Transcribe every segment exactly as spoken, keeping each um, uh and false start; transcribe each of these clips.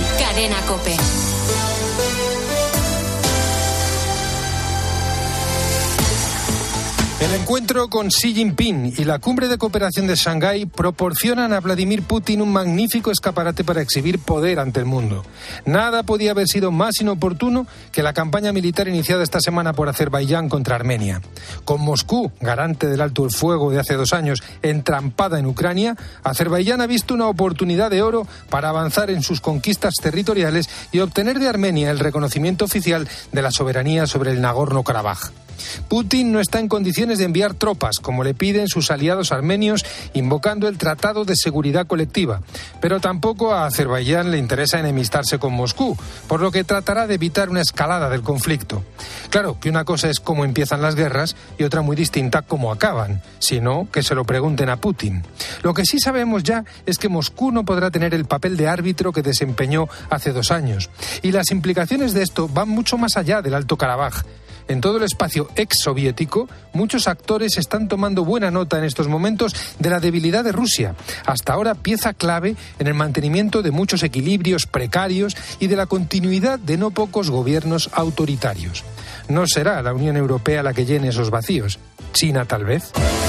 Cadena COPE. El encuentro con Xi Jinping y la cumbre de cooperación de Shanghái proporcionan a Vladimir Putin un magnífico escaparate para exhibir poder ante el mundo. Nada podía haber sido más inoportuno que la campaña militar iniciada esta semana por Azerbaiyán contra Armenia. Con Moscú, garante del alto el fuego de hace dos años, entrampada en Ucrania, Azerbaiyán ha visto una oportunidad de oro para avanzar en sus conquistas territoriales y obtener de Armenia el reconocimiento oficial de la soberanía sobre el Nagorno-Karabaj. Putin no está en condiciones de enviar tropas, como le piden sus aliados armenios, invocando el Tratado de Seguridad Colectiva. Pero tampoco a Azerbaiyán le interesa enemistarse con Moscú, por lo que tratará de evitar una escalada del conflicto. Claro que una cosa es cómo empiezan las guerras y otra muy distinta cómo acaban, si no, que se lo pregunten a Putin. Lo que sí sabemos ya es que Moscú no podrá tener el papel de árbitro que desempeñó hace dos años. Y las implicaciones de esto van mucho más allá del Alto Karabaj. En todo el espacio exsoviético, muchos actores están tomando buena nota en estos momentos de la debilidad de Rusia, hasta ahora pieza clave en el mantenimiento de muchos equilibrios precarios y de la continuidad de no pocos gobiernos autoritarios. No será la Unión Europea la que llene esos vacíos. China, tal vez.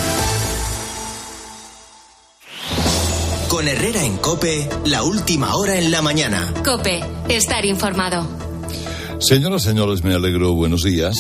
Con Herrera en COPE, la última hora en la mañana. COPE, estar informado. Señoras, señores, me alegro. Buenos días.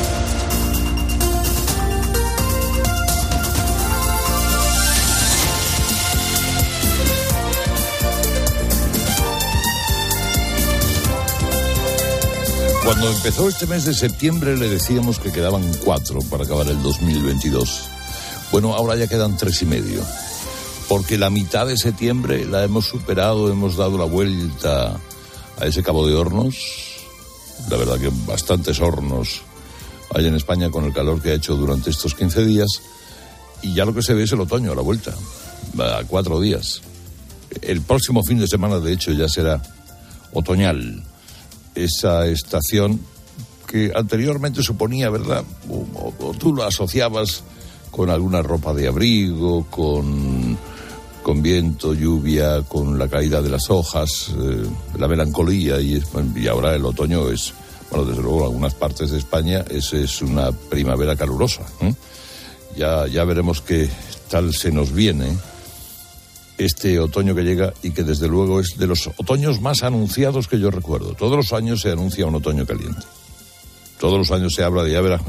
Cuando empezó este mes de septiembre le decíamos que quedaban cuatro para acabar el dos mil veintidós. Bueno, ahora ya quedan tres y medio. Porque la mitad de septiembre la hemos superado, hemos dado la vuelta a ese Cabo de Hornos. La verdad que bastantes hornos hay en España con el calor que ha hecho durante estos quince días. Y ya lo que se ve es el otoño a la vuelta, a cuatro días. El próximo fin de semana, de hecho, ya será otoñal. Esa estación que anteriormente suponía, ¿verdad? O, o tú lo asociabas con alguna ropa de abrigo, con, con viento, lluvia, con la caída de las hojas, eh, la melancolía, y, y ahora el otoño es, bueno, desde luego en algunas partes de España es, es una primavera calurosa, ¿eh? Ya, ya veremos qué tal se nos viene este otoño que llega y que desde luego es de los otoños más anunciados que yo recuerdo. Todos los años se anuncia un otoño caliente. Todos los años se habla de, ya verán,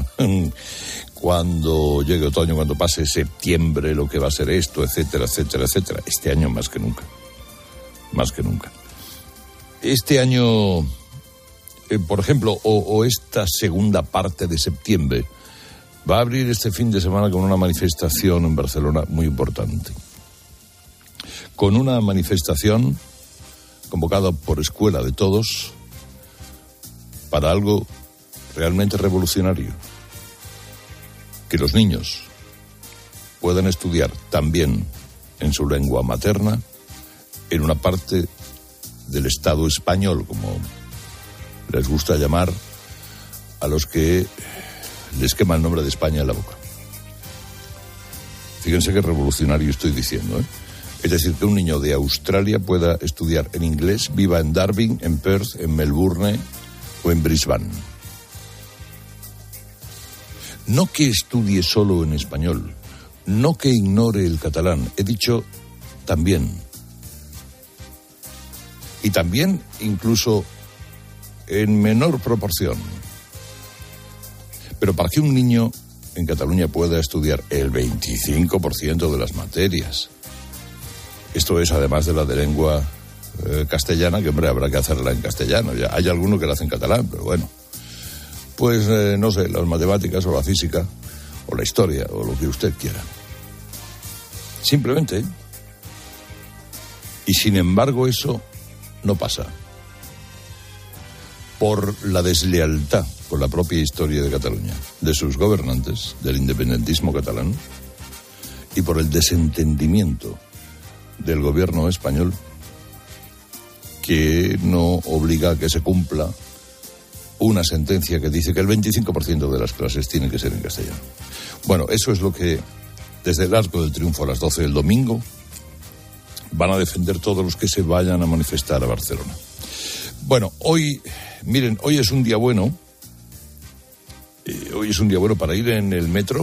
cuando llegue otoño, cuando pase septiembre, lo que va a ser esto, etcétera, etcétera, etcétera. Este año más que nunca. Más que nunca. Este año, eh, por ejemplo, o, o esta segunda parte de septiembre, va a abrir este fin de semana con una manifestación en Barcelona muy importante. Con una manifestación convocada por Escuela de Todos para algo realmente revolucionario. Que los niños puedan estudiar también en su lengua materna en una parte del Estado español, como les gusta llamar a los que les quema el nombre de España en la boca. Fíjense qué revolucionario estoy diciendo, ¿eh? Es decir, que un niño de Australia pueda estudiar en inglés, viva en Darwin, en Perth, en Melbourne o en Brisbane. No que estudie solo en español, no que ignore el catalán, he dicho también. Y también incluso en menor proporción. Pero para que un niño en Cataluña pueda estudiar el veinticinco por ciento de las materias, esto es además de la de lengua eh, castellana, que hombre, habrá que hacerla en castellano. Ya hay alguno que la hace en catalán, pero bueno. Pues, eh, no sé, las matemáticas o la física o la historia o lo que usted quiera. Simplemente. Y sin embargo eso no pasa. Por la deslealtad con la propia historia de Cataluña, de sus gobernantes, del independentismo catalán, y por el desentendimiento del gobierno español, que no obliga a que se cumpla una sentencia que dice que el veinticinco por ciento de las clases tienen que ser en castellano. Bueno, eso es lo que desde el Arco del Triunfo a las doce del domingo van a defender todos los que se vayan a manifestar a Barcelona. Bueno, hoy, miren, hoy es un día bueno. Eh, hoy es un día bueno para ir en el metro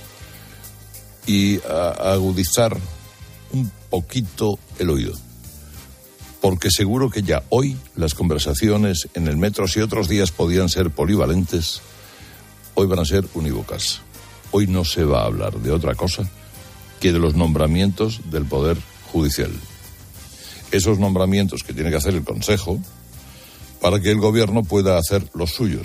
y a, a agudizar un poquito el oído. Porque seguro que ya hoy las conversaciones en el metro, si otros días podían ser polivalentes, hoy van a ser unívocas. Hoy no se va a hablar de otra cosa que de los nombramientos del Poder Judicial. Esos nombramientos que tiene que hacer el Consejo para que el Gobierno pueda hacer los suyos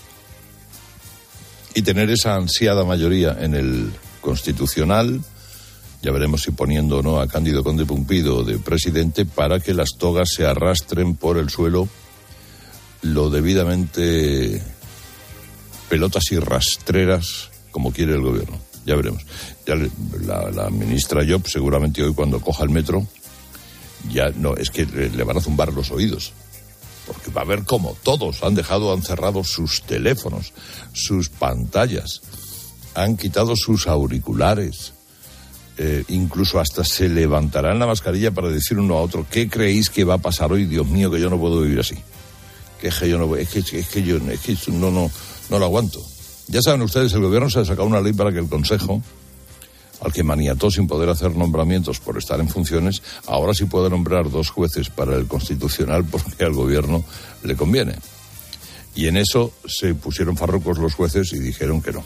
y tener esa ansiada mayoría en el Constitucional. Ya veremos si poniendo o no a Cándido Conde Pumpido de presidente para que las togas se arrastren por el suelo lo debidamente pelotas y rastreras como quiere el Gobierno. Ya veremos. Ya le, la, la ministra Llop seguramente hoy cuando coja el metro ya no, es que le, le van a zumbar los oídos. Porque va a ver cómo todos han dejado, han cerrado sus teléfonos, sus pantallas, han quitado sus auriculares. Eh, incluso hasta se levantarán la mascarilla para decir uno a otro, ¿qué creéis que va a pasar hoy? Dios mío, que yo no puedo vivir así. Que es que yo no, es que, es que yo es que no, no, no lo aguanto. Ya saben ustedes, el Gobierno se ha sacado una ley para que el Consejo, al que maniató sin poder hacer nombramientos por estar en funciones, ahora sí puede nombrar dos jueces para el Constitucional porque al Gobierno le conviene. Y en eso se pusieron farrucos los jueces y dijeron que no.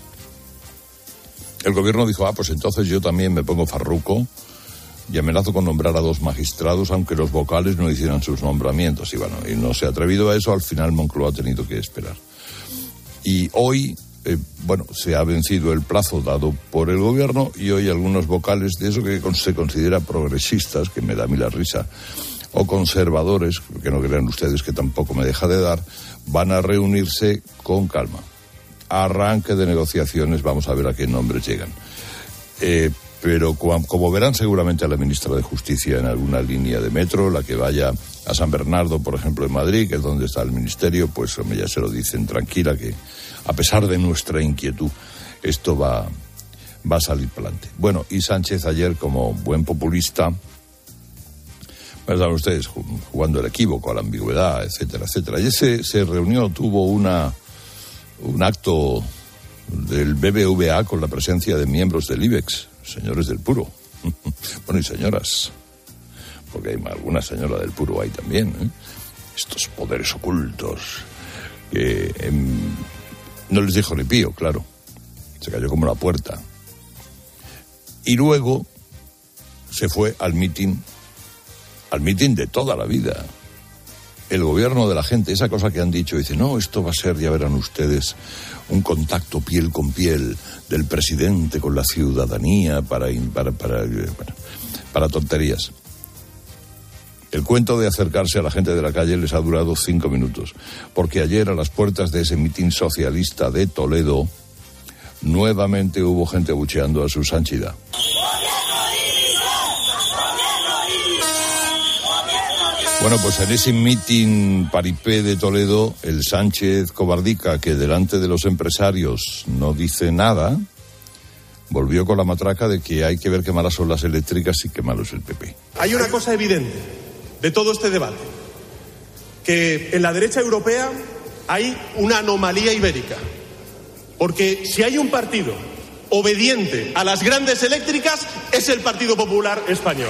El Gobierno dijo, ah, pues entonces yo también me pongo farruco y amenazo con nombrar a dos magistrados, aunque los vocales no hicieran sus nombramientos. Y bueno, y no se ha atrevido a eso, al final Moncloa ha tenido que esperar. Y hoy, eh, bueno, se ha vencido el plazo dado por el Gobierno y hoy algunos vocales de eso que se considera progresistas, que me da a mí la risa, o conservadores, que no crean ustedes que tampoco me deja de dar, van a reunirse con calma. Arranque de negociaciones, vamos a ver a qué nombres llegan. Eh, pero como verán seguramente a la ministra de Justicia en alguna línea de metro, la que vaya a San Bernardo, por ejemplo, en Madrid, que es donde está el ministerio, pues hombre, ya se lo dicen tranquila, que a pesar de nuestra inquietud, esto va, va a salir para adelante. Bueno, y Sánchez ayer, como buen populista, pues saben ustedes, jugando el equívoco, a la ambigüedad, etcétera, etcétera. Ayer se, se reunió, tuvo una... un acto del B B V A con la presencia de miembros del IBEX, señores del Puro. Bueno, y señoras, porque hay alguna señora del Puro ahí también, ¿eh? Estos poderes ocultos que eh, no les dijo ni pío, claro, se cayó como la puerta. Y luego se fue al mitin, al mitin de toda la vida. El gobierno de la gente, esa cosa que han dicho, dice, no, esto va a ser, ya verán ustedes, un contacto piel con piel del presidente con la ciudadanía para, para, para, para, para tonterías. El cuento de acercarse a la gente de la calle les ha durado cinco minutos, porque ayer a las puertas de ese mitin socialista de Toledo, nuevamente hubo gente abucheando a su santidad. Bueno, pues en ese mitin paripé de Toledo, el Sánchez cobardica, que delante de los empresarios no dice nada, volvió con la matraca de que hay que ver qué malas son las eléctricas y qué malo es el P P. Hay una cosa evidente de todo este debate, que en la derecha europea hay una anomalía ibérica, porque si hay un partido obediente a las grandes eléctricas es el Partido Popular Español.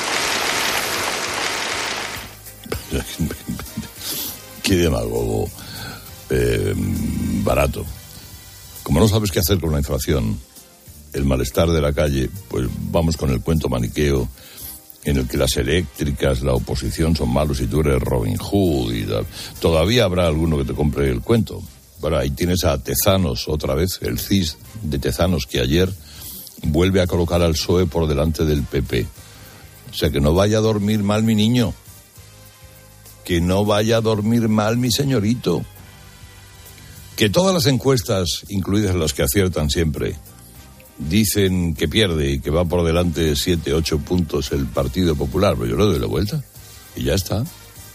Qué demagogo eh, barato. Como no sabes qué hacer con la inflación, el malestar de la calle, pues vamos con el cuento maniqueo en el que las eléctricas, la oposición son malos y tú eres Robin Hood y da... Todavía habrá alguno que te compre el cuento. Bueno, ahí tienes a Tezanos otra vez, el C I S de Tezanos, que ayer vuelve a colocar al P S O E por delante del P P. O sea, que no vaya a dormir mal mi niño. Que no vaya a dormir mal mi señorito. Que todas las encuestas, incluidas las que aciertan siempre, dicen que pierde y que va por delante siete, ocho puntos el Partido Popular. Pero yo le doy la vuelta y ya está.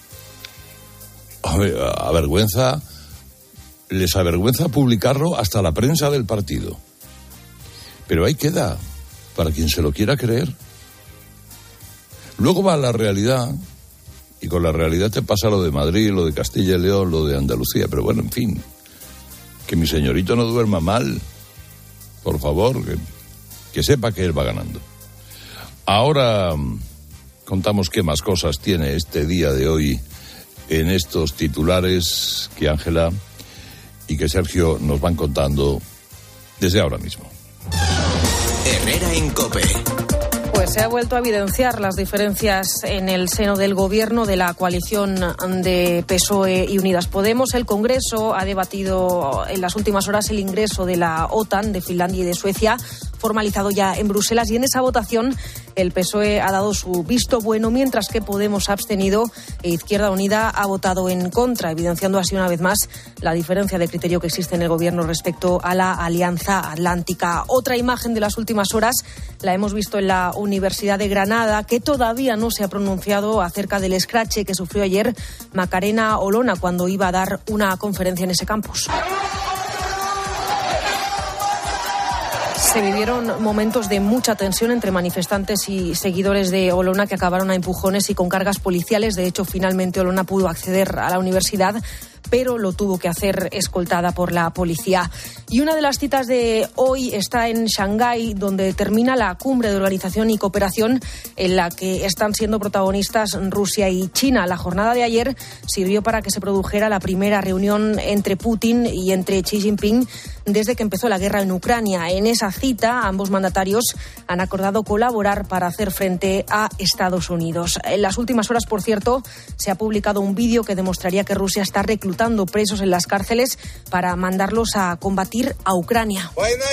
A ver, avergüenza, les avergüenza publicarlo hasta la prensa del partido. Pero ahí queda, para quien se lo quiera creer. Luego va la realidad. Y con la realidad te pasa lo de Madrid, lo de Castilla y León, lo de Andalucía. Pero bueno, en fin, que mi señorito no duerma mal. Por favor, que, que sepa que él va ganando. Ahora contamos qué más cosas tiene este día de hoy en estos titulares que Ángela y que Sergio nos van contando desde ahora mismo. Herrera en COPE. Pues se ha vuelto a evidenciar las diferencias en el seno del gobierno de la coalición de P S O E y Unidas Podemos. El Congreso ha debatido en las últimas horas el ingreso de la OTAN, de Finlandia y de Suecia, formalizado ya en Bruselas, y en esa votación el P S O E ha dado su visto bueno, mientras que Podemos ha abstenido e Izquierda Unida ha votado en contra, evidenciando así una vez más la diferencia de criterio que existe en el gobierno respecto a la Alianza Atlántica. Otra imagen de las últimas horas la hemos visto en la Universidad de Granada, que todavía no se ha pronunciado acerca del escrache que sufrió ayer Macarena Olona cuando iba a dar una conferencia en ese campus. Se vivieron momentos de mucha tensión entre manifestantes y seguidores de Olona, que acabaron a empujones y con cargas policiales. De hecho, finalmente Olona pudo acceder a la universidad, pero lo tuvo que hacer escoltada por la policía. Y una de las citas de hoy está en Shanghái, donde termina la cumbre de organización y cooperación en la que están siendo protagonistas Rusia y China. La jornada de ayer sirvió para que se produjera la primera reunión entre Putin y entre Xi Jinping desde que empezó la guerra en Ucrania. En esa cita, ambos mandatarios han acordado colaborar para hacer frente a Estados Unidos. En las últimas horas, por cierto, se ha publicado un vídeo que demostraría que Rusia está reclutando presos en las cárceles para mandarlos a combatir a Ucrania.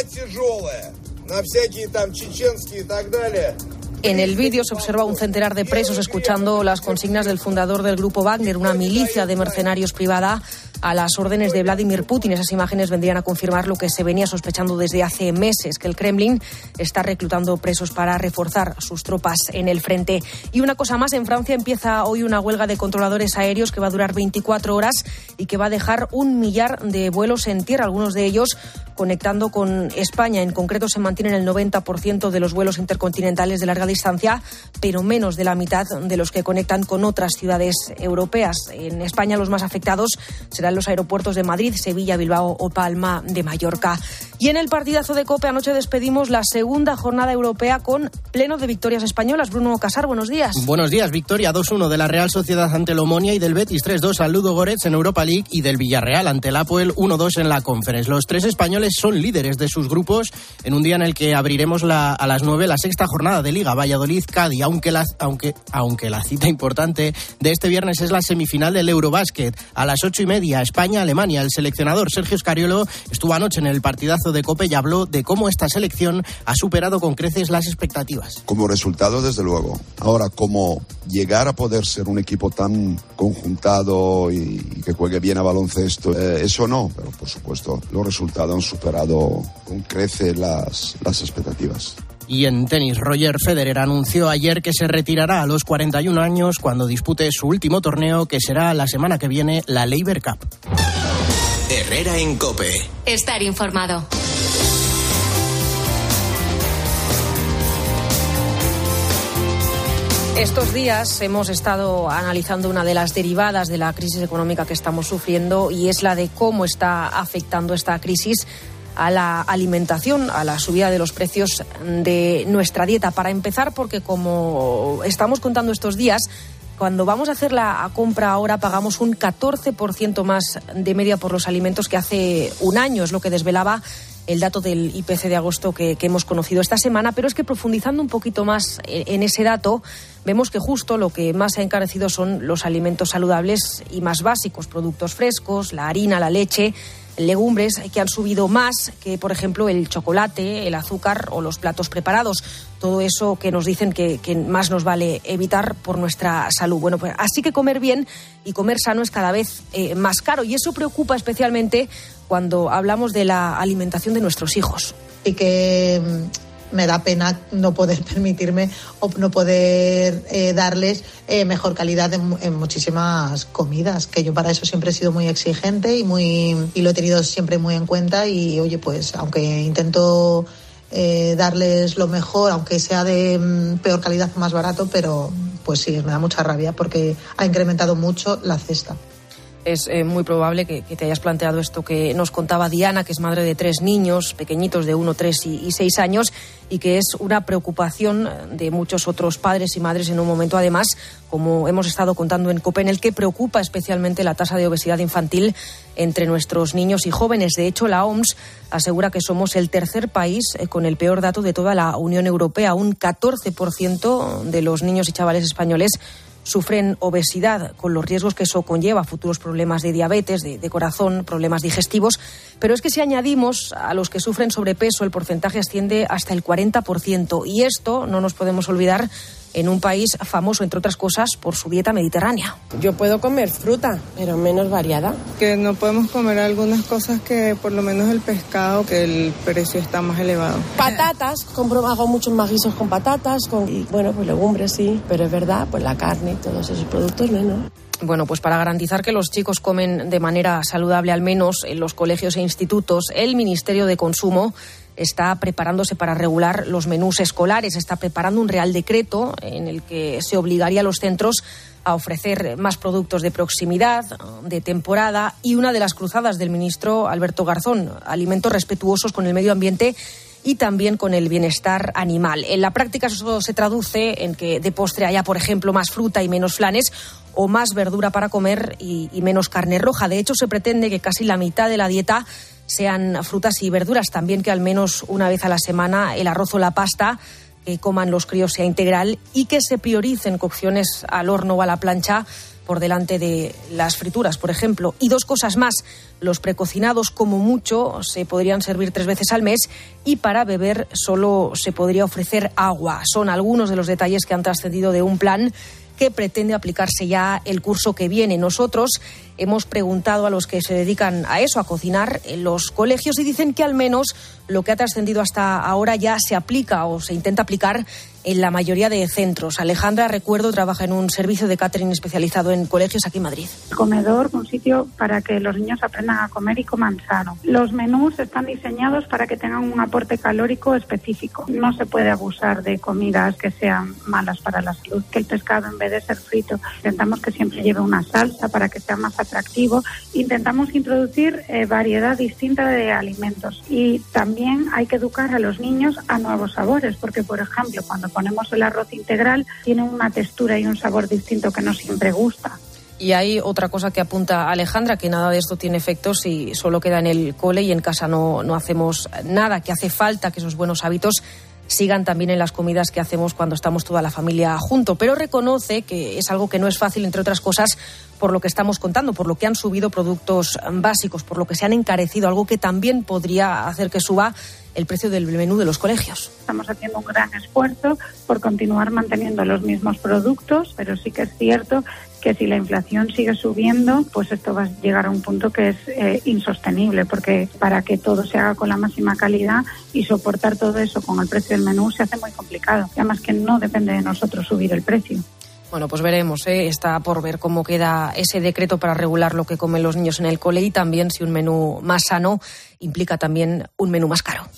En el vídeo se observa un centenar de presos escuchando las consignas del fundador del grupo Wagner, una milicia de mercenarios privada a las órdenes de Vladimir Putin. Esas imágenes vendrían a confirmar lo que se venía sospechando desde hace meses, que el Kremlin está reclutando presos para reforzar sus tropas en el frente. Y una cosa más, en Francia empieza hoy una huelga de controladores aéreos que va a durar veinticuatro horas y que va a dejar un millar de vuelos en tierra, algunos de ellos conectando con España. En concreto, se mantienen el noventa por ciento de los vuelos intercontinentales de larga distancia, pero menos de la mitad de los que conectan con otras ciudades europeas. En España, los más afectados serán los aeropuertos de Madrid, Sevilla, Bilbao o Palma de Mallorca. Y en el partidazo de COPE anoche despedimos la segunda jornada europea con pleno de victorias españolas. Bruno Casar, buenos días. Buenos días. Victoria dos uno de la Real Sociedad ante el Omonia y del Betis tres dos al Ludogorets en Europa League y del Villarreal ante el Apoel uno dos en la Conference. Los tres españoles son líderes de sus grupos en un día en el que abriremos la, a las nueve la sexta jornada de Liga Valladolid-Cádiz, aunque la, aunque, aunque la cita importante de este viernes es la semifinal del Eurobásquet. A las ocho y media, España-Alemania. El seleccionador Sergio Scariolo estuvo anoche en el partidazo de COPE y habló de cómo esta selección ha superado con creces las expectativas. Como resultado, desde luego. Ahora, cómo llegar a poder ser un equipo tan conjuntado y, y que juegue bien a baloncesto, eh, eso no, pero por supuesto los resultados han superado con creces las, las expectativas. Y en tenis, Roger Federer anunció ayer que se retirará a los cuarenta y un años cuando dispute su último torneo, que será la semana que viene, la Laver Cup. Herrera en COPE. Estar informado. Estos días hemos estado analizando una de las derivadas de la crisis económica que estamos sufriendo, y es la de cómo está afectando esta crisis a la alimentación, a la subida de los precios de nuestra dieta. Para empezar, porque como estamos contando estos días, cuando vamos a hacer la compra ahora pagamos un catorce por ciento más de media por los alimentos que hace un año, es lo que desvelaba el dato del I P C de agosto que, que hemos conocido esta semana. Pero es que profundizando un poquito más en ese dato, vemos que justo lo que más se ha encarecido son los alimentos saludables y más básicos, productos frescos, la harina, la leche, legumbres, que han subido más que, por ejemplo, el chocolate, el azúcar o los platos preparados. Todo eso que nos dicen que, que más nos vale evitar por nuestra salud. Bueno, pues así que comer bien y comer sano es cada vez eh, más caro, y eso preocupa especialmente cuando hablamos de la alimentación de nuestros hijos. Y que me da pena no poder permitirme o no poder eh, darles eh, mejor calidad en, en muchísimas comidas, que yo para eso siempre he sido muy exigente y muy y lo he tenido siempre muy en cuenta. Y oye, pues aunque intento eh, darles lo mejor, aunque sea de mm, peor calidad o más barato, pero pues sí, me da mucha rabia porque ha incrementado mucho la cesta. Es eh, muy probable que, que te hayas planteado esto que nos contaba Diana, que es madre de tres niños pequeñitos de uno, tres y, y seis años, y que es una preocupación de muchos otros padres y madres en un momento, además, como hemos estado contando en COPE, en el que preocupa especialmente la tasa de obesidad infantil entre nuestros niños y jóvenes. De hecho, la O M S asegura que somos el tercer país eh, con el peor dato de toda la Unión Europea. Un catorce por ciento de los niños y chavales españoles sufren obesidad, con los riesgos que eso conlleva, futuros problemas de diabetes, de, de corazón, problemas digestivos. Pero es que si añadimos a los que sufren sobrepeso, el porcentaje asciende hasta el cuarenta por ciento. Y esto no nos podemos olvidar en un país famoso, entre otras cosas, por su dieta mediterránea. Yo puedo comer fruta, pero menos variada. Que no podemos comer algunas cosas que, por lo menos el pescado, que el precio está más elevado. Patatas, compro, hago muchos más guisos con patatas, con, y bueno, pues legumbres sí, pero es verdad, pues la carne y todos esos productos menos. Bueno, pues para garantizar que los chicos comen de manera saludable, al menos en los colegios e institutos, el Ministerio de Consumo está preparándose para regular los menús escolares. Está preparando un real decreto en el que se obligaría a los centros a ofrecer más productos de proximidad, de temporada, y una de las cruzadas del ministro Alberto Garzón, alimentos respetuosos con el medio ambiente y también con el bienestar animal. En la práctica eso se traduce en que de postre haya, por ejemplo, más fruta y menos flanes, o más verdura para comer y, y menos carne roja. De hecho, se pretende que casi la mitad de la dieta sean frutas y verduras, también que al menos una vez a la semana el arroz o la pasta que coman los críos sea integral, y que se prioricen cocciones al horno o a la plancha por delante de las frituras, por ejemplo. Y dos cosas más: los precocinados, como mucho, se podrían servir tres veces al mes, y para beber solo se podría ofrecer agua. Son algunos de los detalles que han trascendido de un plan que pretende aplicarse ya el curso que viene. Nosotros hemos preguntado a los que se dedican a eso, a cocinar en los colegios, y dicen que al menos lo que ha trascendido hasta ahora ya se aplica o se intenta aplicar en la mayoría de centros. Alejandra, recuerdo, trabaja en un servicio de catering especializado en colegios aquí en Madrid. El comedor, un sitio para que los niños aprendan a comer y coman sano. Los menús están diseñados para que tengan un aporte calórico específico. No se puede abusar de comidas que sean malas para la salud. Que el pescado, en vez de ser frito, intentamos que siempre lleve una salsa para que sea más atractivo. Intentamos introducir eh, variedad distinta de alimentos, y también hay que educar a los niños a nuevos sabores, porque, por ejemplo, cuando ponemos el arroz integral, tiene una textura y un sabor distinto que no siempre gusta. Y hay otra cosa que apunta Alejandra, que nada de esto tiene efectos si solo queda en el cole y en casa no, no hacemos nada, que hace falta que esos buenos hábitos sigan también en las comidas que hacemos cuando estamos toda la familia junto. Pero reconoce que es algo que no es fácil, entre otras cosas, por lo que estamos contando, por lo que han subido productos básicos, por lo que se han encarecido, algo que también podría hacer que suba el precio del menú de los colegios. Estamos haciendo un gran esfuerzo por continuar manteniendo los mismos productos, pero sí que es cierto que si la inflación sigue subiendo, pues esto va a llegar a un punto que es eh, insostenible, porque para que todo se haga con la máxima calidad y soportar todo eso con el precio del menú se hace muy complicado. Y además que no depende de nosotros subir el precio. Bueno, pues veremos, ¿eh? Está por ver cómo queda ese decreto para regular lo que comen los niños en el cole, y también si un menú más sano implica también un menú más caro.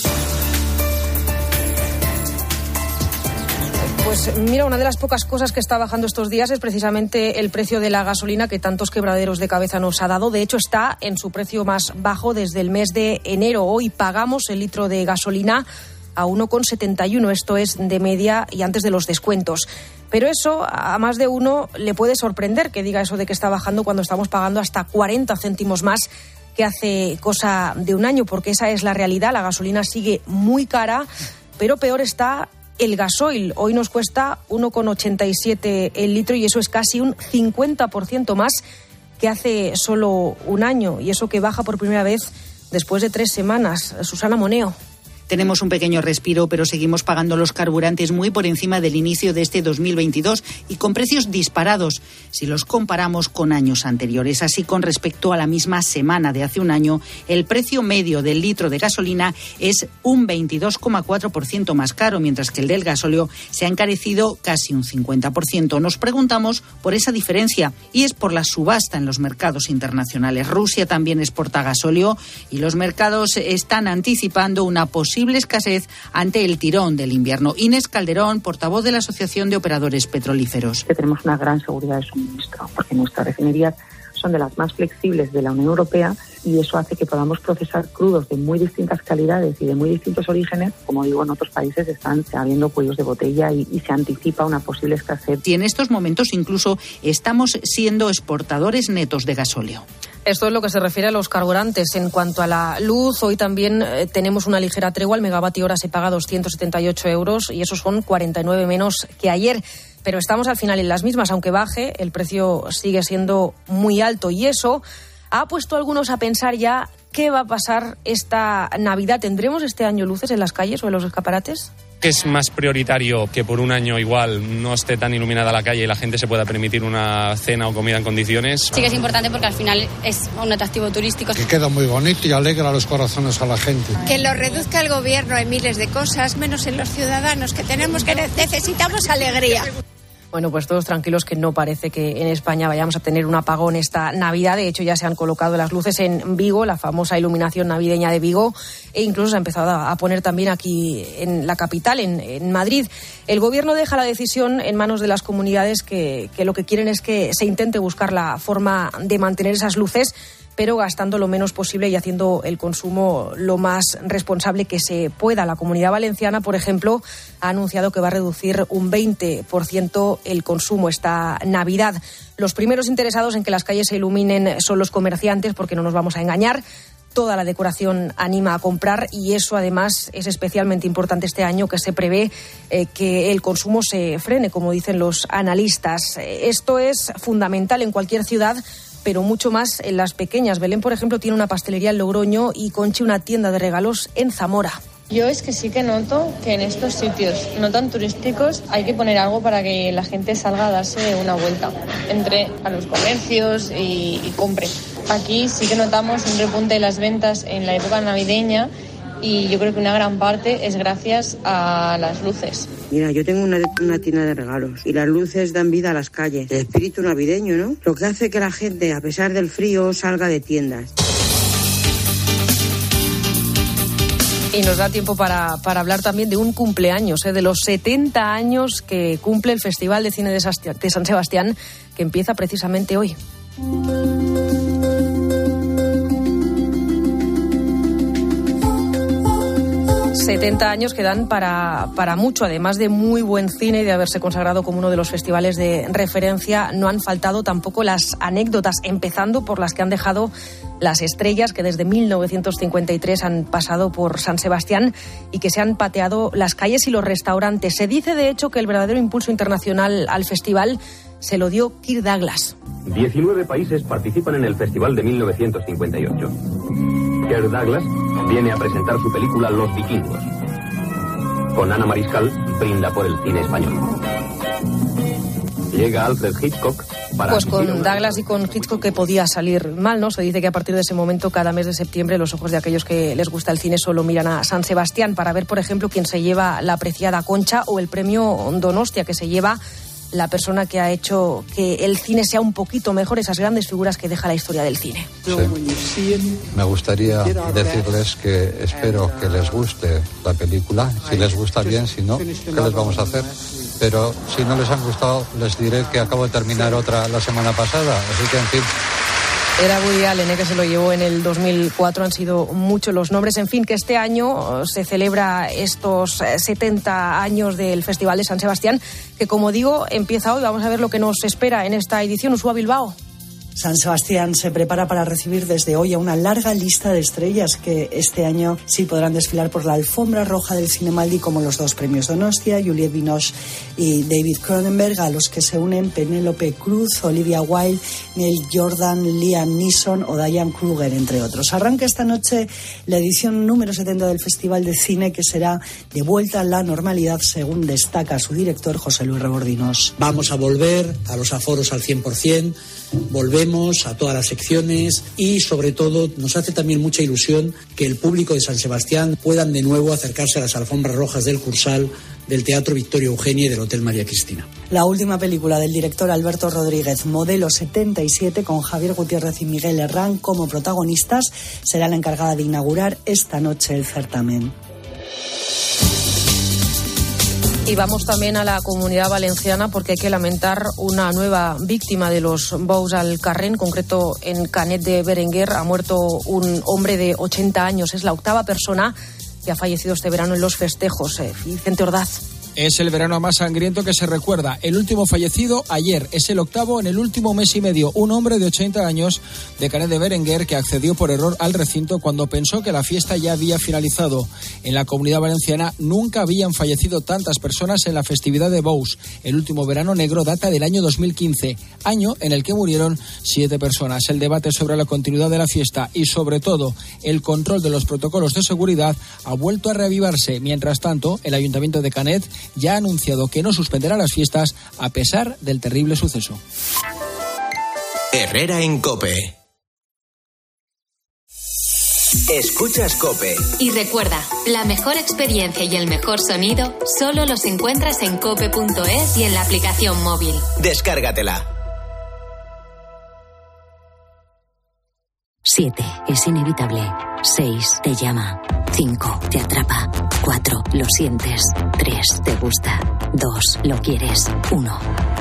Pues mira, una de las pocas cosas que está bajando estos días es precisamente el precio de la gasolina, que tantos quebraderos de cabeza nos ha dado. De hecho, está en su precio más bajo desde el mes de enero. Hoy pagamos el litro de gasolina a uno con setenta y uno, esto es de media y antes de los descuentos. Pero eso a más de uno le puede sorprender, que diga eso de que está bajando cuando estamos pagando hasta cuarenta céntimos más que hace cosa de un año, porque esa es la realidad. La gasolina sigue muy cara, pero peor está el gasoil. Hoy nos cuesta uno con ochenta y siete el litro, y eso es casi un cincuenta por ciento más que hace solo un año, y eso que baja por primera vez después de tres semanas. Susana Moneo. Tenemos un pequeño respiro, pero seguimos pagando los carburantes muy por encima del inicio de este dos mil veintidós y con precios disparados si los comparamos con años anteriores. Así, con respecto a la misma semana de hace un año, el precio medio del litro de gasolina es un veintidós coma cuatro por ciento más caro, mientras que el del gasóleo se ha encarecido casi un cincuenta por ciento. Nos preguntamos por esa diferencia, y es por la subasta en los mercados internacionales. Rusia también exporta gasóleo y los mercados están anticipando una posible posible escasez ante el tirón del invierno. Inés Calderón, portavoz de la Asociación de Operadores Petrolíferos. Que tenemos una gran seguridad de suministro, porque nuestras refinerías son de las más flexibles de la Unión Europea y eso hace que podamos procesar crudos de muy distintas calidades y de muy distintos orígenes. Como digo, en otros países están habiendo cuellos de botella y, y se anticipa una posible escasez. Y en estos momentos incluso estamos siendo exportadores netos de gasóleo. Esto es lo que se refiere a los carburantes. En cuanto a la luz, hoy también eh, tenemos una ligera tregua. El megavatio hora se paga doscientos setenta y ocho euros y esos son cuarenta y nueve menos que ayer. Pero estamos al final en las mismas, aunque baje, el precio sigue siendo muy alto y eso ha puesto a algunos a pensar ya qué va a pasar esta Navidad. ¿Tendremos este año luces en las calles o en los escaparates? Que es más prioritario que por un año igual no esté tan iluminada la calle y la gente se pueda permitir una cena o comida en condiciones. Sí que es importante porque al final es un atractivo turístico. Que queda muy bonito y alegra los corazones a la gente. Que lo reduzca el gobierno en miles de cosas, menos en los ciudadanos, que tenemos que necesitamos alegría. Bueno, pues todos tranquilos que no parece que en España vayamos a tener un apagón esta Navidad. De hecho, ya se han colocado las luces en Vigo, la famosa iluminación navideña de Vigo, e incluso se ha empezado a poner también aquí en la capital, en, en Madrid. El gobierno deja la decisión en manos de las comunidades que, que lo que quieren es que se intente buscar la forma de mantener esas luces, pero gastando lo menos posible y haciendo el consumo lo más responsable que se pueda. La Comunidad Valenciana, por ejemplo, ha anunciado que va a reducir un veinte por ciento el consumo esta Navidad. Los primeros interesados en que las calles se iluminen son los comerciantes, porque no nos vamos a engañar. Toda la decoración anima a comprar y eso además es especialmente importante este año, que se prevé eh, que el consumo se frene, como dicen los analistas. Esto es fundamental en cualquier ciudad, pero mucho más en las pequeñas. Belén, por ejemplo, tiene una pastelería en Logroño y Conchi una tienda de regalos en Zamora. Yo es que sí que noto que en estos sitios no tan turísticos hay que poner algo para que la gente salga a darse una vuelta, entre a los comercios y, y compre. Aquí sí que notamos un repunte de las ventas en la época navideña y yo creo que una gran parte es gracias a las luces. Mira, yo tengo una, una tienda de regalos y las luces dan vida a las calles. El espíritu navideño, ¿no? Lo que hace que la gente, a pesar del frío, salga de tiendas. Y nos da tiempo para, para hablar también de un cumpleaños, ¿eh? de los setenta años que cumple el Festival de Cine de, Sastia, de San Sebastián, que empieza precisamente hoy. setenta años que dan para, para mucho, además de muy buen cine y de haberse consagrado como uno de los festivales de referencia. No han faltado tampoco las anécdotas, empezando por las que han dejado las estrellas que desde mil novecientos cincuenta y tres han pasado por San Sebastián y que se han pateado las calles y los restaurantes. Se dice, de hecho, que el verdadero impulso internacional al festival se lo dio Kirk Douglas. diecinueve países participan en el festival de mil novecientos cincuenta y ocho. Kirk Douglas viene a presentar su película Los Vikingos. Con Ana Mariscal, brinda por el cine español. Llega Alfred Hitchcock para... Pues con Douglas y con Hitchcock, que podía salir mal, ¿no? Se dice que a partir de ese momento, cada mes de septiembre, los ojos de aquellos que les gusta el cine solo miran a San Sebastián para ver, por ejemplo, quién se lleva la apreciada Concha o el premio Donostia, que se lleva la persona que ha hecho que el cine sea un poquito mejor, esas grandes figuras que deja la historia del cine. Sí. Me gustaría decirles que espero que les guste la película. Si les gusta bien, si no, ¿qué les vamos a hacer? Pero si no les han gustado, les diré que acabo de terminar otra la semana pasada. Así que, en fin... Era Woody Allen, ¿eh? que se lo llevó en el dos mil cuatro. Han sido muchos los nombres. En fin, que este año se celebra estos setenta años del Festival de San Sebastián, que, como digo, empieza hoy. Vamos a ver lo que nos espera en esta edición. Ushua Bilbao. San Sebastián se prepara para recibir desde hoy a una larga lista de estrellas que este año sí podrán desfilar por la alfombra roja del Cinemaldi, como los dos premios Donostia, Juliette Binoche y David Cronenberg, a los que se unen Penélope Cruz, Olivia Wilde, Neil Jordan, Liam Neeson o Diane Kruger, entre otros. Arranca esta noche la edición número setenta del Festival de Cine, que será de vuelta a la normalidad, según destaca su director, José Luis Rebordinos. Vamos a volver a los aforos al cien por ciento, volvemos a todas las secciones y, sobre todo, nos hace también mucha ilusión que el público de San Sebastián puedan de nuevo acercarse a las alfombras rojas del Cursal, del Teatro Victoria Eugenia y del Hotel María Cristina. La última película del director Alberto Rodríguez, Modelo setenta y siete, con Javier Gutiérrez y Miguel Herrán como protagonistas, será la encargada de inaugurar esta noche el certamen. Y vamos también a la Comunidad Valenciana porque hay que lamentar una nueva víctima de los bous al carrer, en concreto en Canet de Berenguer. Ha muerto un hombre de ochenta años. Es la octava persona que ha fallecido este verano en los festejos. Eh, Vicente Ordaz. Es el verano más sangriento que se recuerda. El último fallecido ayer, es el octavo en el último mes y medio. Un hombre de ochenta años de Canet de Berenguer que accedió por error al recinto cuando pensó que la fiesta ya había finalizado. En la Comunidad Valenciana nunca habían fallecido tantas personas en la festividad de Bous. El último verano negro data del año dos mil quince, año en el que murieron siete personas. El debate sobre la continuidad de la fiesta y, sobre todo, el control de los protocolos de seguridad ha vuelto a reavivarse. Mientras tanto, el Ayuntamiento de Canet ya ha anunciado que no suspenderá las fiestas a pesar del terrible suceso. Herrera en COPE. Escuchas COPE. Y recuerda, la mejor experiencia y el mejor sonido solo los encuentras en cope punto es y en la aplicación móvil. Descárgatela. Siete, es inevitable. Seis, te llama. Cinco, te atrapa. Cuatro, lo sientes. Tres, te gusta. Dos, lo quieres. Uno.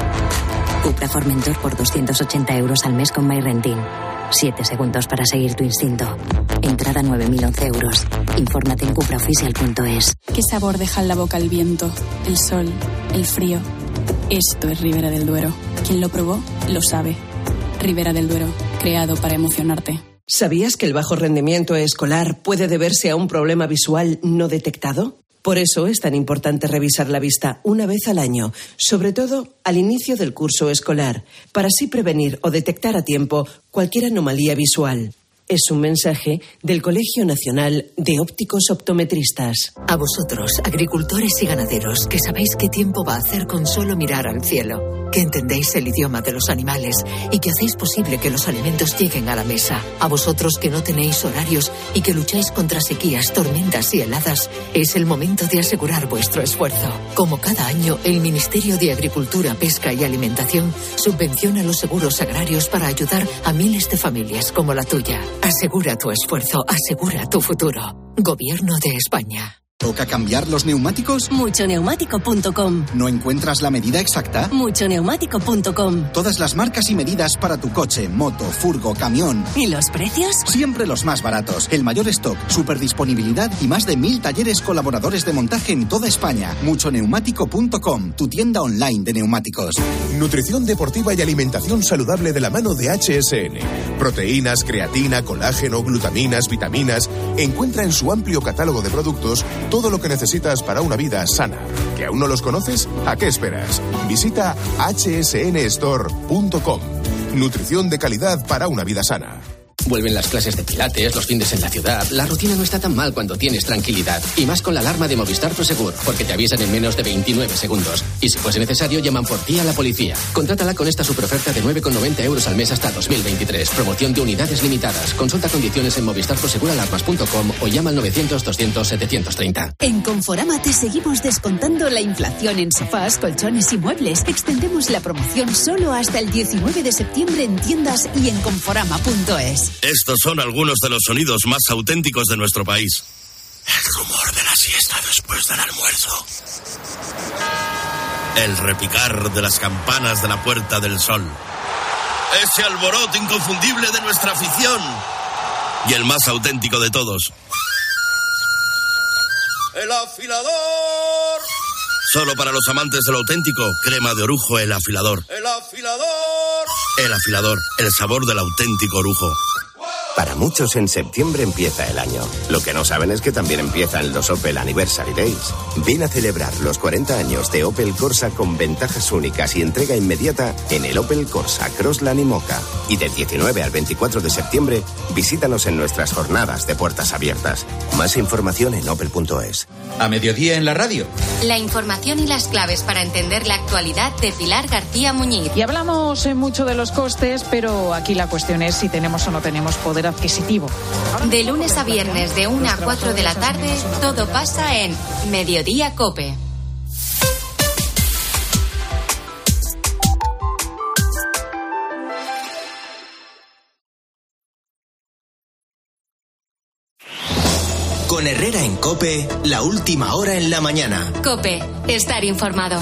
Cupra Formentor por doscientos ochenta euros al mes con MyRenting. Siete segundos para seguir tu instinto. Entrada nueve mil once euros. Infórmate en cupraoficial punto es. ¿Qué sabor deja en la boca el viento, el sol, el frío? Esto es Ribera del Duero. Quien lo probó, lo sabe. Ribera del Duero, creado para emocionarte. ¿Sabías que el bajo rendimiento escolar puede deberse a un problema visual no detectado? Por eso es tan importante revisar la vista una vez al año, sobre todo al inicio del curso escolar, para así prevenir o detectar a tiempo cualquier anomalía visual. Es un mensaje del Colegio Nacional de Ópticos Optometristas. A vosotros, agricultores y ganaderos, que sabéis qué tiempo va a hacer con solo mirar al cielo, que entendéis el idioma de los animales y que hacéis posible que los alimentos lleguen a la mesa. A vosotros que no tenéis horarios y que lucháis contra sequías, tormentas y heladas, es el momento de asegurar vuestro esfuerzo. Como cada año, el Ministerio de Agricultura, Pesca y Alimentación subvenciona los seguros agrarios para ayudar a miles de familias como la tuya. Asegura tu esfuerzo, asegura tu futuro. Gobierno de España. ¿Toca cambiar los neumáticos? mucho neumático punto com. ¿No encuentras la medida exacta? mucho neumático punto com. Todas las marcas y medidas para tu coche, moto, furgo, camión. ¿Y los precios? Siempre los más baratos. El mayor stock, superdisponibilidad y más de mil talleres colaboradores de montaje en toda España. mucho neumático punto com, tu tienda online de neumáticos. Nutrición deportiva y alimentación saludable de la mano de H S N. Proteínas, creatina, colágeno, glutaminas, vitaminas. Encuentra en su amplio catálogo de productos todo lo que necesitas para una vida sana. ¿Que aún no los conoces? ¿A qué esperas? Visita hache ese ene store punto com. Nutrición de calidad para una vida sana. Vuelven las clases de pilates, los fines en la ciudad. La rutina no está tan mal cuando tienes tranquilidad. Y más con la alarma de Movistar Prosegur, porque te avisan en menos de veintinueve segundos. Y si fuese necesario, llaman por ti a la policía. Contrátala con esta superoferta de nueve con noventa euros al mes hasta dos mil veintitrés. Promoción de unidades limitadas. Consulta condiciones en movistar prosegur alarmas punto com o llama al novecientos doscientos setecientos treinta. En Conforama te seguimos descontando la inflación en sofás, colchones y muebles. Extendemos la promoción solo hasta el diecinueve de septiembre en tiendas y en conforama punto es. Estos son algunos de los sonidos más auténticos de nuestro país. El rumor de la siesta después del almuerzo. El repicar de las campanas de la Puerta del Sol. Ese alboroto inconfundible de nuestra afición. Y el más auténtico de todos. ¡El afilador! Solo para los amantes de lo auténtico, crema de orujo El Afilador. ¡El afilador! El Afilador, el sabor del auténtico orujo. Para muchos en septiembre empieza el año. Lo que no saben es que también empiezan los Opel Anniversary Days. Ven a celebrar los cuarenta años de Opel Corsa con ventajas únicas y entrega inmediata en el Opel Corsa, Crossland y Moca. Y del diecinueve al veinticuatro de septiembre, visítanos en nuestras jornadas de puertas abiertas. Más información en opel punto es. A mediodía en la radio. La información y las claves para entender la actualidad de Pilar García Muñiz. Y hablamos eh, mucho de los costes, pero aquí la cuestión es si tenemos o no tenemos poder adquisitivo. De lunes a viernes de una a cuatro de la tarde, todo pasa en Mediodía COPE. Con Herrera en COPE, la última hora en la mañana. COPE, estar informado.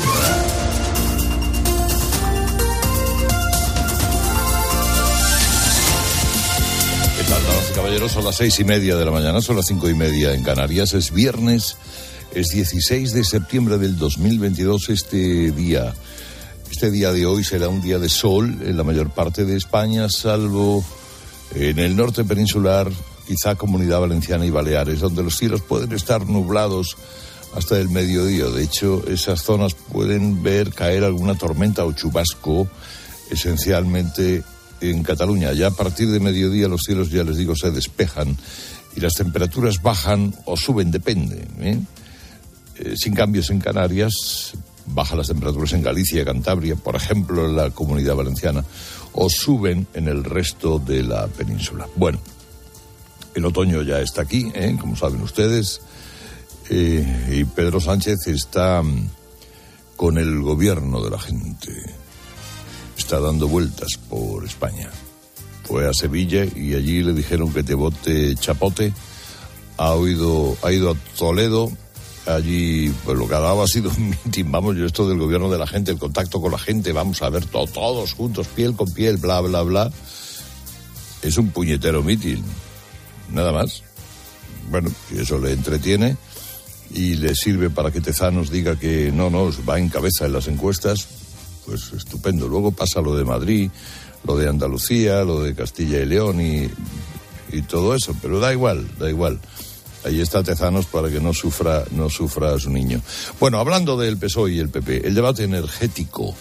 ¿Qué tal, damas y caballeros? Son las seis y media de la mañana, son las cinco y media en Canarias. Es viernes, es dieciséis de septiembre del dos mil veintidós. Este día, este día de hoy será un día de sol en la mayor parte de España, salvo en el norte peninsular, quizá Comunidad Valenciana y Baleares, donde los cielos pueden estar nublados hasta el mediodía. De hecho, esas zonas pueden ver caer alguna tormenta o chubasco, esencialmente en Cataluña. Ya a partir de mediodía los cielos, ya les digo, se despejan y las temperaturas bajan o suben, depende, ¿eh? Eh, sin cambios en Canarias, bajan las temperaturas en Galicia, Cantabria, por ejemplo, en la Comunidad Valenciana, o suben en el resto de la península. Bueno, el otoño ya está aquí, ¿eh? Como saben ustedes, eh, y Pedro Sánchez está con el gobierno de la gente. Está dando vueltas por España. Fue a Sevilla y allí le dijeron que te vote chapote. Ha, oído, ha ido a Toledo. Allí, pues lo que ha dado ha sido un mitin. Vamos, yo esto del gobierno de la gente, el contacto con la gente, vamos a ver to- todos juntos, piel con piel, bla, bla, bla. Es un puñetero mitin. Nada más. Bueno, si eso le entretiene y le sirve para que Tezanos diga que no, no, va en cabeza en las encuestas, pues estupendo. Luego pasa lo de Madrid, lo de Andalucía, lo de Castilla y León y, y todo eso, pero da igual, da igual. Ahí está Tezanos para que no sufra, no sufra a su niño. Bueno, hablando del P S O E y el P P, el debate energético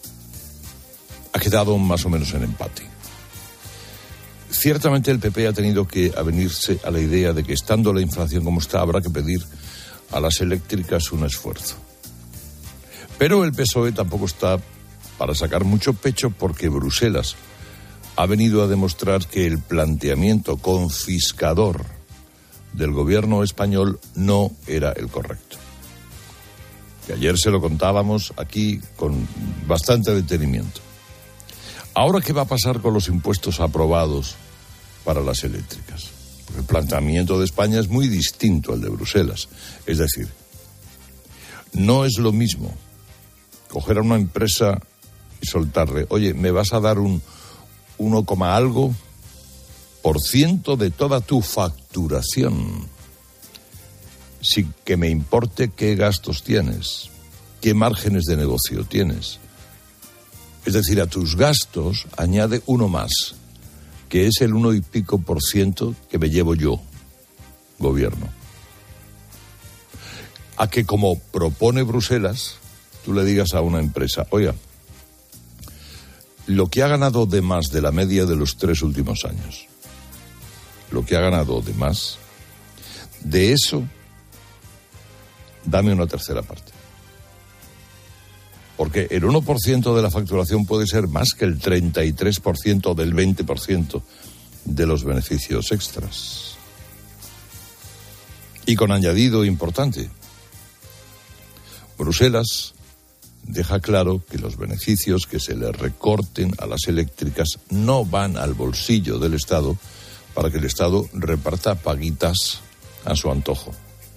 ha quedado más o menos en empate. Ciertamente el P P ha tenido que avenirse a la idea de que, estando la inflación como está, habrá que pedir a las eléctricas un esfuerzo. Pero el P S O E tampoco está para sacar mucho pecho, porque Bruselas ha venido a demostrar que el planteamiento confiscador del gobierno español no era el correcto. Que ayer se lo contábamos aquí con bastante detenimiento. Ahora, ¿qué va a pasar con los impuestos aprobados para las eléctricas? Porque el planteamiento de España es muy distinto al de Bruselas. Es decir, no es lo mismo coger a una empresa y soltarle, oye, me vas a dar un uno, algo por ciento de toda tu facturación, sin que me importe qué gastos tienes, qué márgenes de negocio tienes. Es decir, a tus gastos añade uno más, que es el uno y pico por ciento que me llevo yo, gobierno. A que, como propone Bruselas, tú le digas a una empresa, oiga, lo que ha ganado de más de la media de los tres últimos años, lo que ha ganado de más, de eso, dame una tercera parte. Porque el uno por ciento de la facturación puede ser más que el treinta y tres por ciento del veinte por ciento de los beneficios extras. Y con añadido importante, Bruselas deja claro que los beneficios que se le recorten a las eléctricas no van al bolsillo del Estado para que el Estado reparta paguitas a su antojo,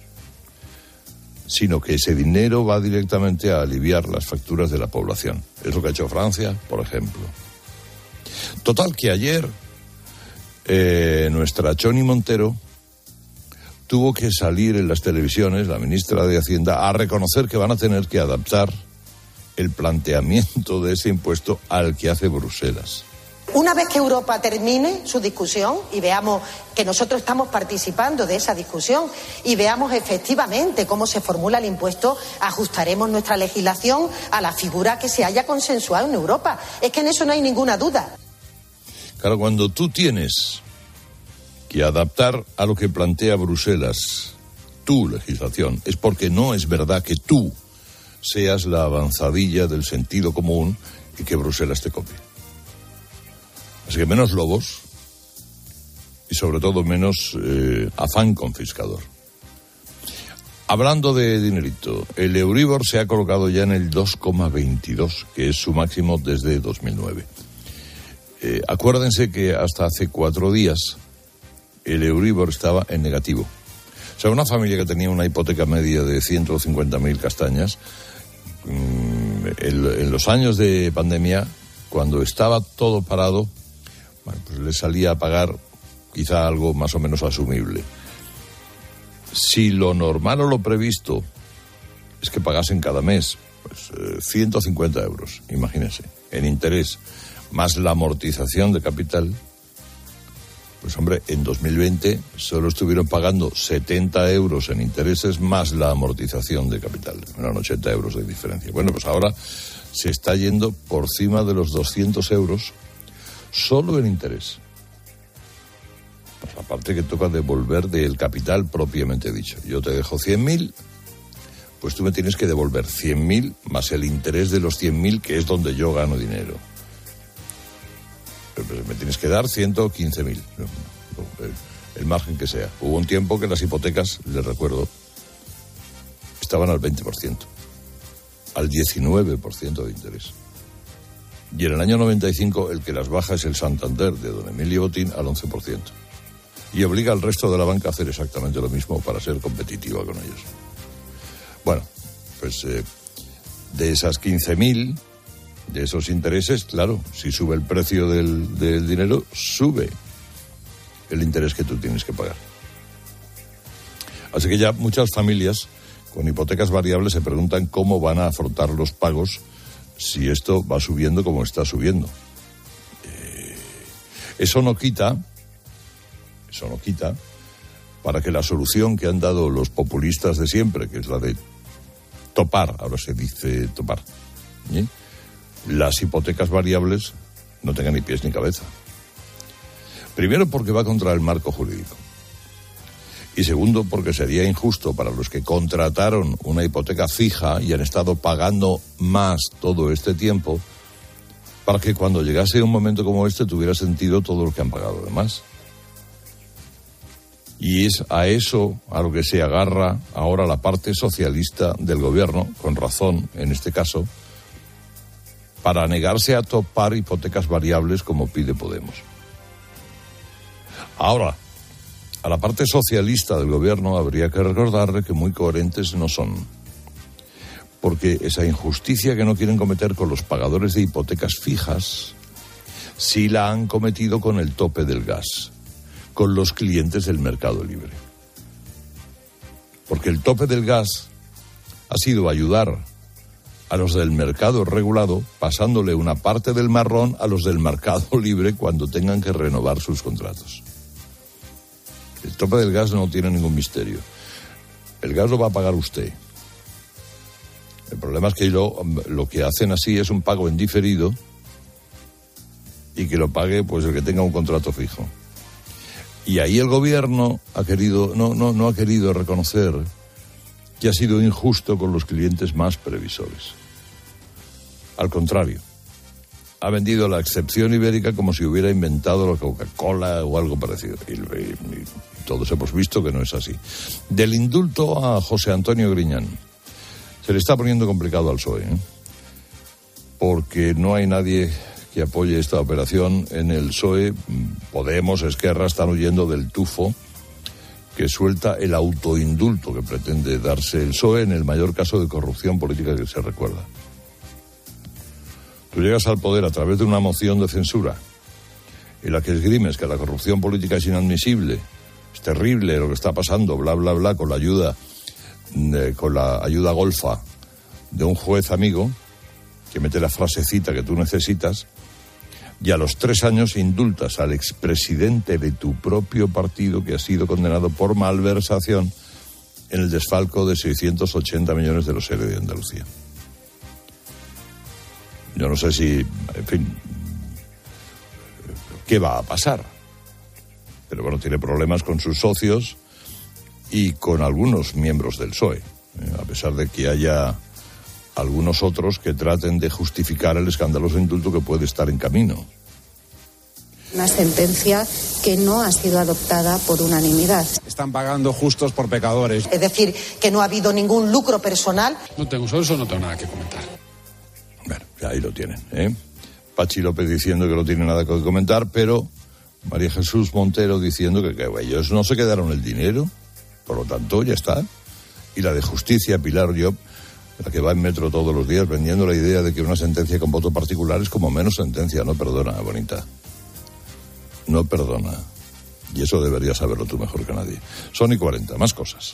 sino que ese dinero va directamente a aliviar las facturas de la población. Es lo que ha hecho Francia, por ejemplo. Total, que ayer eh, nuestra Choni Montero tuvo que salir en las televisiones, la ministra de Hacienda, a reconocer que van a tener que adaptar el planteamiento de ese impuesto al que hace Bruselas. Una vez que Europa termine su discusión y veamos que nosotros estamos participando de esa discusión y veamos efectivamente cómo se formula el impuesto, ajustaremos nuestra legislación a la figura que se haya consensuado en Europa. Es que en eso no hay ninguna duda. Claro, cuando tú tienes que adaptar a lo que plantea Bruselas tu legislación, es porque no es verdad que tú seas la avanzadilla del sentido común y que Bruselas te copie. Así que menos lobos y sobre todo menos eh, afán confiscador. Hablando de dinerito, el Euribor se ha colocado ya en el dos coma veintidós, que es su máximo desde dos mil nueve. Eh, acuérdense que hasta hace cuatro días el Euribor estaba en negativo. O sea, una familia que tenía una hipoteca media de ciento cincuenta mil castañas, mmm, en, en los años de pandemia, cuando estaba todo parado, bueno, pues le salía a pagar quizá algo más o menos asumible. Si lo normal o lo previsto es que pagasen cada mes pues, eh, ciento cincuenta euros, imagínense, en interés, más la amortización de capital, pues hombre, en dos mil veinte solo estuvieron pagando setenta euros en intereses más la amortización de capital, eran ochenta euros de diferencia. Bueno, pues ahora se está yendo por encima de los doscientos euros solo en interés. Pues la parte que toca devolver del capital propiamente dicho. Yo te dejo cien mil, pues tú me tienes que devolver cien mil más el interés de los cien mil, que es donde yo gano dinero. Pero, pero me tienes que dar ciento quince mil, el, el margen que sea. Hubo un tiempo que las hipotecas, les recuerdo, estaban al veinte por ciento, al diecinueve por ciento de interés. Y en el año noventa y cinco el que las baja es el Santander de don Emilio Botín al once por ciento. Y obliga al resto de la banca a hacer exactamente lo mismo para ser competitiva con ellos. Bueno, pues eh, de esas quince mil, de esos intereses, claro, si sube el precio del, del dinero, sube el interés que tú tienes que pagar. Así que ya muchas familias con hipotecas variables se preguntan cómo van a afrontar los pagos si esto va subiendo como está subiendo. Eh, eso no quita... Eso no quita para que la solución que han dado los populistas de siempre, que es la de topar, ahora se dice topar, ¿sí?, las hipotecas variables, no tengan ni pies ni cabeza. Primero, porque va contra el marco jurídico. Y segundo, porque sería injusto para los que contrataron una hipoteca fija y han estado pagando más todo este tiempo, para que cuando llegase un momento como este tuviera sentido todo lo que han pagado de más. Y es a eso a lo que se agarra ahora la parte socialista del gobierno, con razón en este caso, para negarse a topar hipotecas variables como pide Podemos. Ahora, a la parte socialista del gobierno habría que recordarle que muy coherentes no son, porque esa injusticia que no quieren cometer con los pagadores de hipotecas fijas sí la han cometido con el tope del gas, con los clientes del mercado libre. Porque el tope del gas ha sido ayudar a los del mercado regulado, pasándole una parte del marrón a los del mercado libre cuando tengan que renovar sus contratos. El tope del gas no tiene ningún misterio. El gas lo va a pagar usted. El problema es que lo, lo que hacen así es un pago en diferido y que lo pague pues el que tenga un contrato fijo. Y ahí el gobierno ha querido, no, no, no ha querido reconocer que ha sido injusto con los clientes más previsores. Al contrario, ha vendido la excepción ibérica como si hubiera inventado la Coca-Cola o algo parecido. Y, y, y todos hemos visto que no es así. Del indulto a José Antonio Griñán, se le está poniendo complicado al P S O E, ¿eh? Porque no hay nadie que apoye esta operación en el P S O E. Podemos, Esquerra, están huyendo del tufo que suelta el autoindulto que pretende darse el P S O E en el mayor caso de corrupción política que se recuerda. Tú llegas al poder a través de una moción de censura en la que esgrimes que la corrupción política es inadmisible, es terrible lo que está pasando, bla, bla, bla, con la ayuda, eh, con la ayuda golfa de un juez amigo que mete la frasecita que tú necesitas, y a los tres años indultas al expresidente de tu propio partido que ha sido condenado por malversación en el desfalco de seiscientos ochenta millones de los E R E de Andalucía. Yo no sé si, en fin, qué va a pasar. Pero bueno, tiene problemas con sus socios y con algunos miembros del P S O E, ¿eh? A pesar de que haya algunos otros que traten de justificar el escandaloso indulto que puede estar en camino. Una sentencia que no ha sido adoptada por unanimidad. Están pagando justos por pecadores. Es decir, que no ha habido ningún lucro personal. No tengo, sobre eso no tengo nada que comentar. Bueno, ahí lo tienen, ¿eh? Pachi López diciendo que no tiene nada que comentar, pero María Jesús Montero diciendo que, que ellos no se quedaron el dinero. Por lo tanto, ya está. Y la de Justicia, Pilar Llop, la que va en metro todos los días vendiendo la idea de que una sentencia con voto particular es como menos sentencia. No perdona, bonita. No perdona. Y eso deberías saberlo tú mejor que nadie. Son y cuarenta, más cosas.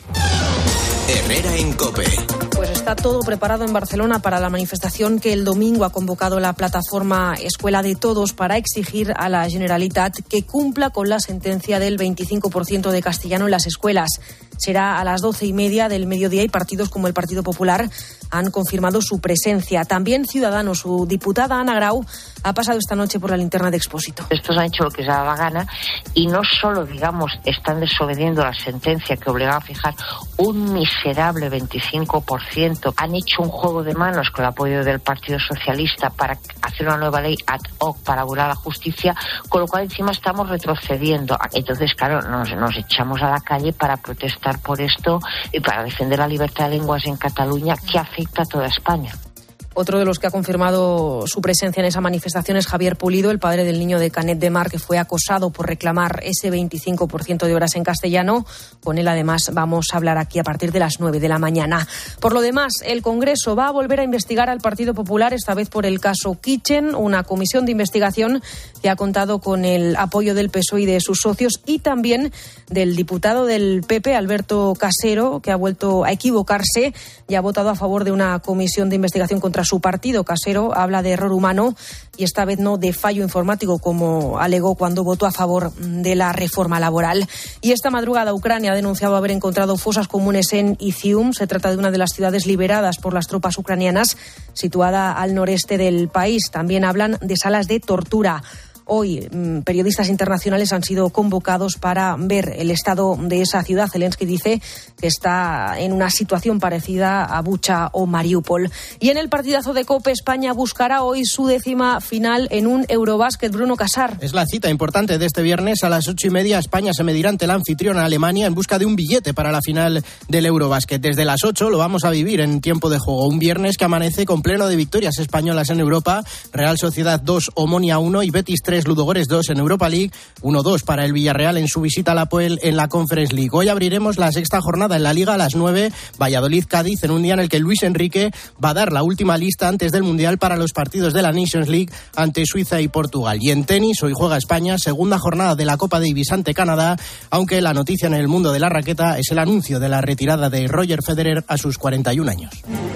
Herrera en COPE. Pues está todo preparado en Barcelona para la manifestación que el domingo ha convocado la plataforma Escuela de Todos para exigir a la Generalitat que cumpla con la sentencia del veinticinco por ciento de castellano en las escuelas. Será a las doce y media del mediodía y partidos como el Partido Popular han confirmado su presencia. También Ciudadanos, su diputada Ana Grau, ha pasado esta noche por la linterna de Expósito. Estos han hecho lo que les da la gana y no solo, digamos, están desobediendo la sentencia que obligaba a fijar un miserable veinticinco por ciento. Han hecho un juego de manos con el apoyo del Partido Socialista para hacer una nueva ley ad hoc para burlar la justicia, con lo cual encima estamos retrocediendo. Entonces, claro, nos, nos echamos a la calle para protestar por esto y para defender la libertad de lenguas en Cataluña, que afecta a toda España. Otro de los que ha confirmado su presencia en esa manifestación es Javier Pulido, el padre del niño de Canet de Mar, que fue acosado por reclamar ese veinticinco por ciento de horas en castellano. Con él, además, vamos a hablar aquí a partir de las nueve de la mañana. Por lo demás, el Congreso va a volver a investigar al Partido Popular, esta vez por el caso Kitchen, una comisión de investigación que ha contado con el apoyo del P S O E y de sus socios y también del diputado del P P, Alberto Casero, que ha vuelto a equivocarse y ha votado a favor de una comisión de investigación contra su partido. Casero habla de error humano y esta vez no de fallo informático, como alegó cuando votó a favor de la reforma laboral. Y esta madrugada Ucrania ha denunciado haber encontrado fosas comunes en Izium. Se trata de una de las ciudades liberadas por las tropas ucranianas, situada al noreste del país. También hablan de salas de tortura. Hoy, periodistas internacionales han sido convocados para ver el estado de esa ciudad. Zelensky dice que está en una situación parecida a Bucha o Mariupol. Y en el partidazo de COPE, España buscará hoy su décima final en un Eurobásquet. Bruno Casar. Es la cita importante de este viernes. A las ocho y media, España se medirá ante la anfitriona Alemania en busca de un billete para la final del Eurobásquet. Desde las ocho lo vamos a vivir en tiempo de juego. Un viernes que amanece con pleno de victorias españolas en Europa. Real Sociedad dos, Omonia uno y Betis tres, Ludogorets dos en Europa League, uno dos para el Villarreal en su visita a la Apoel en la Conference League. Hoy abriremos la sexta jornada en la Liga a las nueve, Valladolid-Cádiz, en un día en el que Luis Enrique va a dar la última lista antes del Mundial para los partidos de la Nations League ante Suiza y Portugal. Y en tenis, hoy juega España, segunda jornada de la Copa Davis ante Canadá, aunque la noticia en el mundo de la raqueta es el anuncio de la retirada de Roger Federer a sus cuarenta y un años.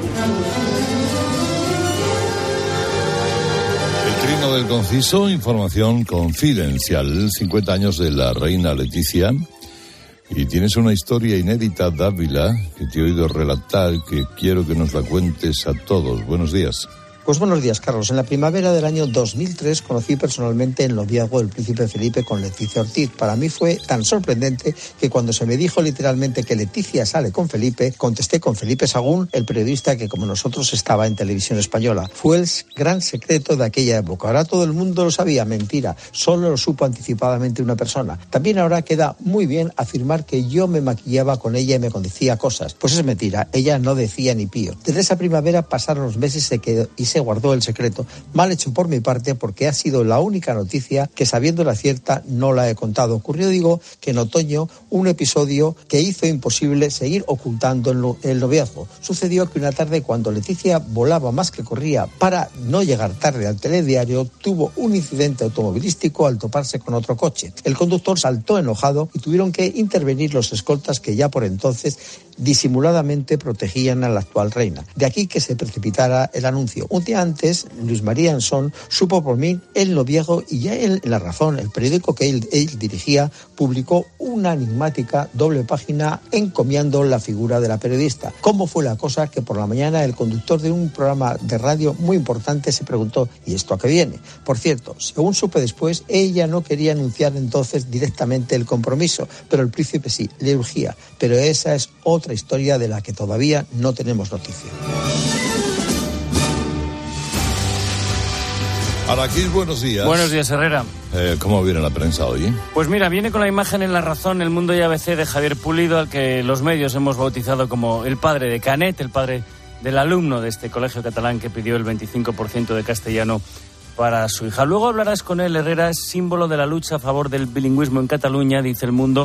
Trino del Conciso, información confidencial, cincuenta años de la reina Leticia, y tienes una historia inédita, Dávila, que te he oído relatar, que quiero que nos la cuentes a todos. Buenos días. Pues buenos días, Carlos. En la primavera del año dos mil tres conocí personalmente el noviazgo del príncipe Felipe con Leticia Ortiz. Para mí fue tan sorprendente que cuando se me dijo literalmente que Leticia sale con Felipe, contesté con Felipe Sagún, el periodista que como nosotros estaba en Televisión Española. Fue el gran secreto de aquella época. Ahora todo el mundo lo sabía, mentira. Solo lo supo anticipadamente una persona. También ahora queda muy bien afirmar que yo me maquillaba con ella y me decía cosas. Pues es mentira, ella no decía ni pío. Desde esa primavera pasaron los meses se quedó, y se guardó el secreto. Mal hecho por mi parte, porque ha sido la única noticia que, sabiéndola cierta, no la he contado. Ocurrió, digo, que en otoño un episodio que hizo imposible seguir ocultando el, el noviazgo. Sucedió que una tarde, cuando Leticia volaba más que corría para no llegar tarde al telediario, tuvo un incidente automovilístico al toparse con otro coche. El conductor saltó enojado y tuvieron que intervenir los escoltas que ya por entonces disimuladamente protegían a la actual reina. De aquí que se precipitara el anuncio. Un día antes, Luis María Ansón supo por mí el noviazgo y ya él, en La Razón, el periódico que él, él dirigía, publicó una enigmática doble página encomiando la figura de la periodista. ¿Cómo fue la cosa que por la mañana el conductor de un programa de radio muy importante se preguntó ¿y esto a qué viene? Por cierto, según supe después, ella no quería anunciar entonces directamente el compromiso, pero el príncipe sí, le urgía. Pero esa es otra historia de la que todavía no tenemos noticia. Araquís, buenos días. Buenos días, Herrera. Eh, ¿Cómo viene la prensa hoy? Pues mira, viene con la imagen en La Razón, El Mundo y A B C de Javier Pulido, al que los medios hemos bautizado como el padre de Canet, el padre del alumno de este colegio catalán que pidió el veinticinco por ciento de castellano para su hija. Luego hablarás con él, Herrera, es símbolo de la lucha a favor del bilingüismo en Cataluña, dice El Mundo,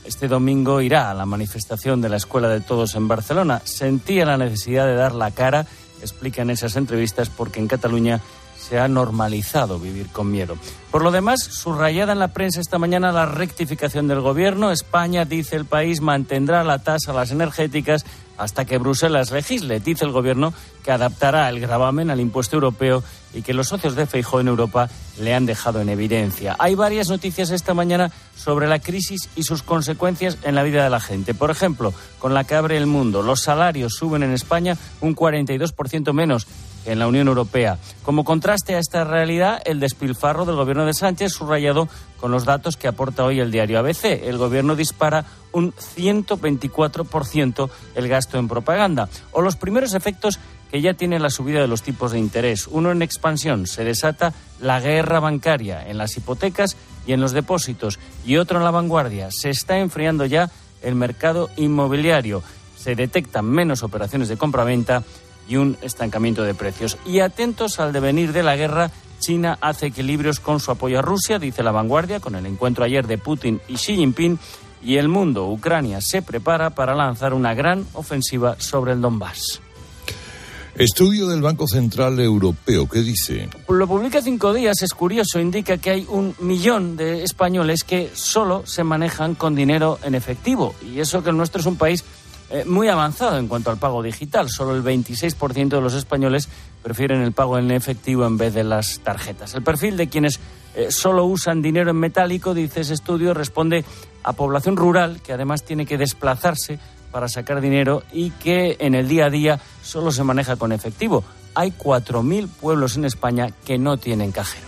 este domingo irá a la manifestación de la Escuela de Todos en Barcelona. Sentía la necesidad de dar la cara, explica en esas entrevistas, porque en Cataluña se ha normalizado vivir con miedo. Por lo demás, subrayada en la prensa esta mañana la rectificación del gobierno. España, dice el país, mantendrá la tasa a las energéticas hasta que Bruselas legisle. Dice el gobierno que adaptará el gravamen al impuesto europeo y que los socios de Feijóo en Europa le han dejado en evidencia. Hay varias noticias esta mañana sobre la crisis y sus consecuencias en la vida de la gente. Por ejemplo, con la que abre El Mundo, los salarios suben en España un cuarenta y dos por ciento menos que en la Unión Europea. Como contraste a esta realidad, el despilfarro del gobierno de Sánchez, subrayado con los datos que aporta hoy el diario A B C. El gobierno dispara un ciento veinticuatro por ciento el gasto en propaganda. O los primeros efectos que ya tiene la subida de los tipos de interés. Uno en expansión, se desata la guerra bancaria en las hipotecas y en los depósitos. Y otro en la vanguardia, se está enfriando ya el mercado inmobiliario. Se detectan menos operaciones de compraventa y un estancamiento de precios. Y atentos al devenir de la guerra, China hace equilibrios con su apoyo a Rusia, dice La Vanguardia, con el encuentro ayer de Putin y Xi Jinping. Y El Mundo, Ucrania se prepara para lanzar una gran ofensiva sobre el Donbass. Estudio del Banco Central Europeo, ¿qué dice? Lo publica Cinco Días, es curioso, indica que hay un millón de españoles que solo se manejan con dinero en efectivo. Y eso que el nuestro es un país Eh, muy avanzado en cuanto al pago digital. Solo el veintiséis por ciento de los españoles prefieren el pago en efectivo en vez de las tarjetas. El perfil de quienes eh, solo usan dinero en metálico, dice ese estudio, responde a población rural que además tiene que desplazarse para sacar dinero y que en el día a día solo se maneja con efectivo. Hay cuatro mil pueblos en España que no tienen cajero.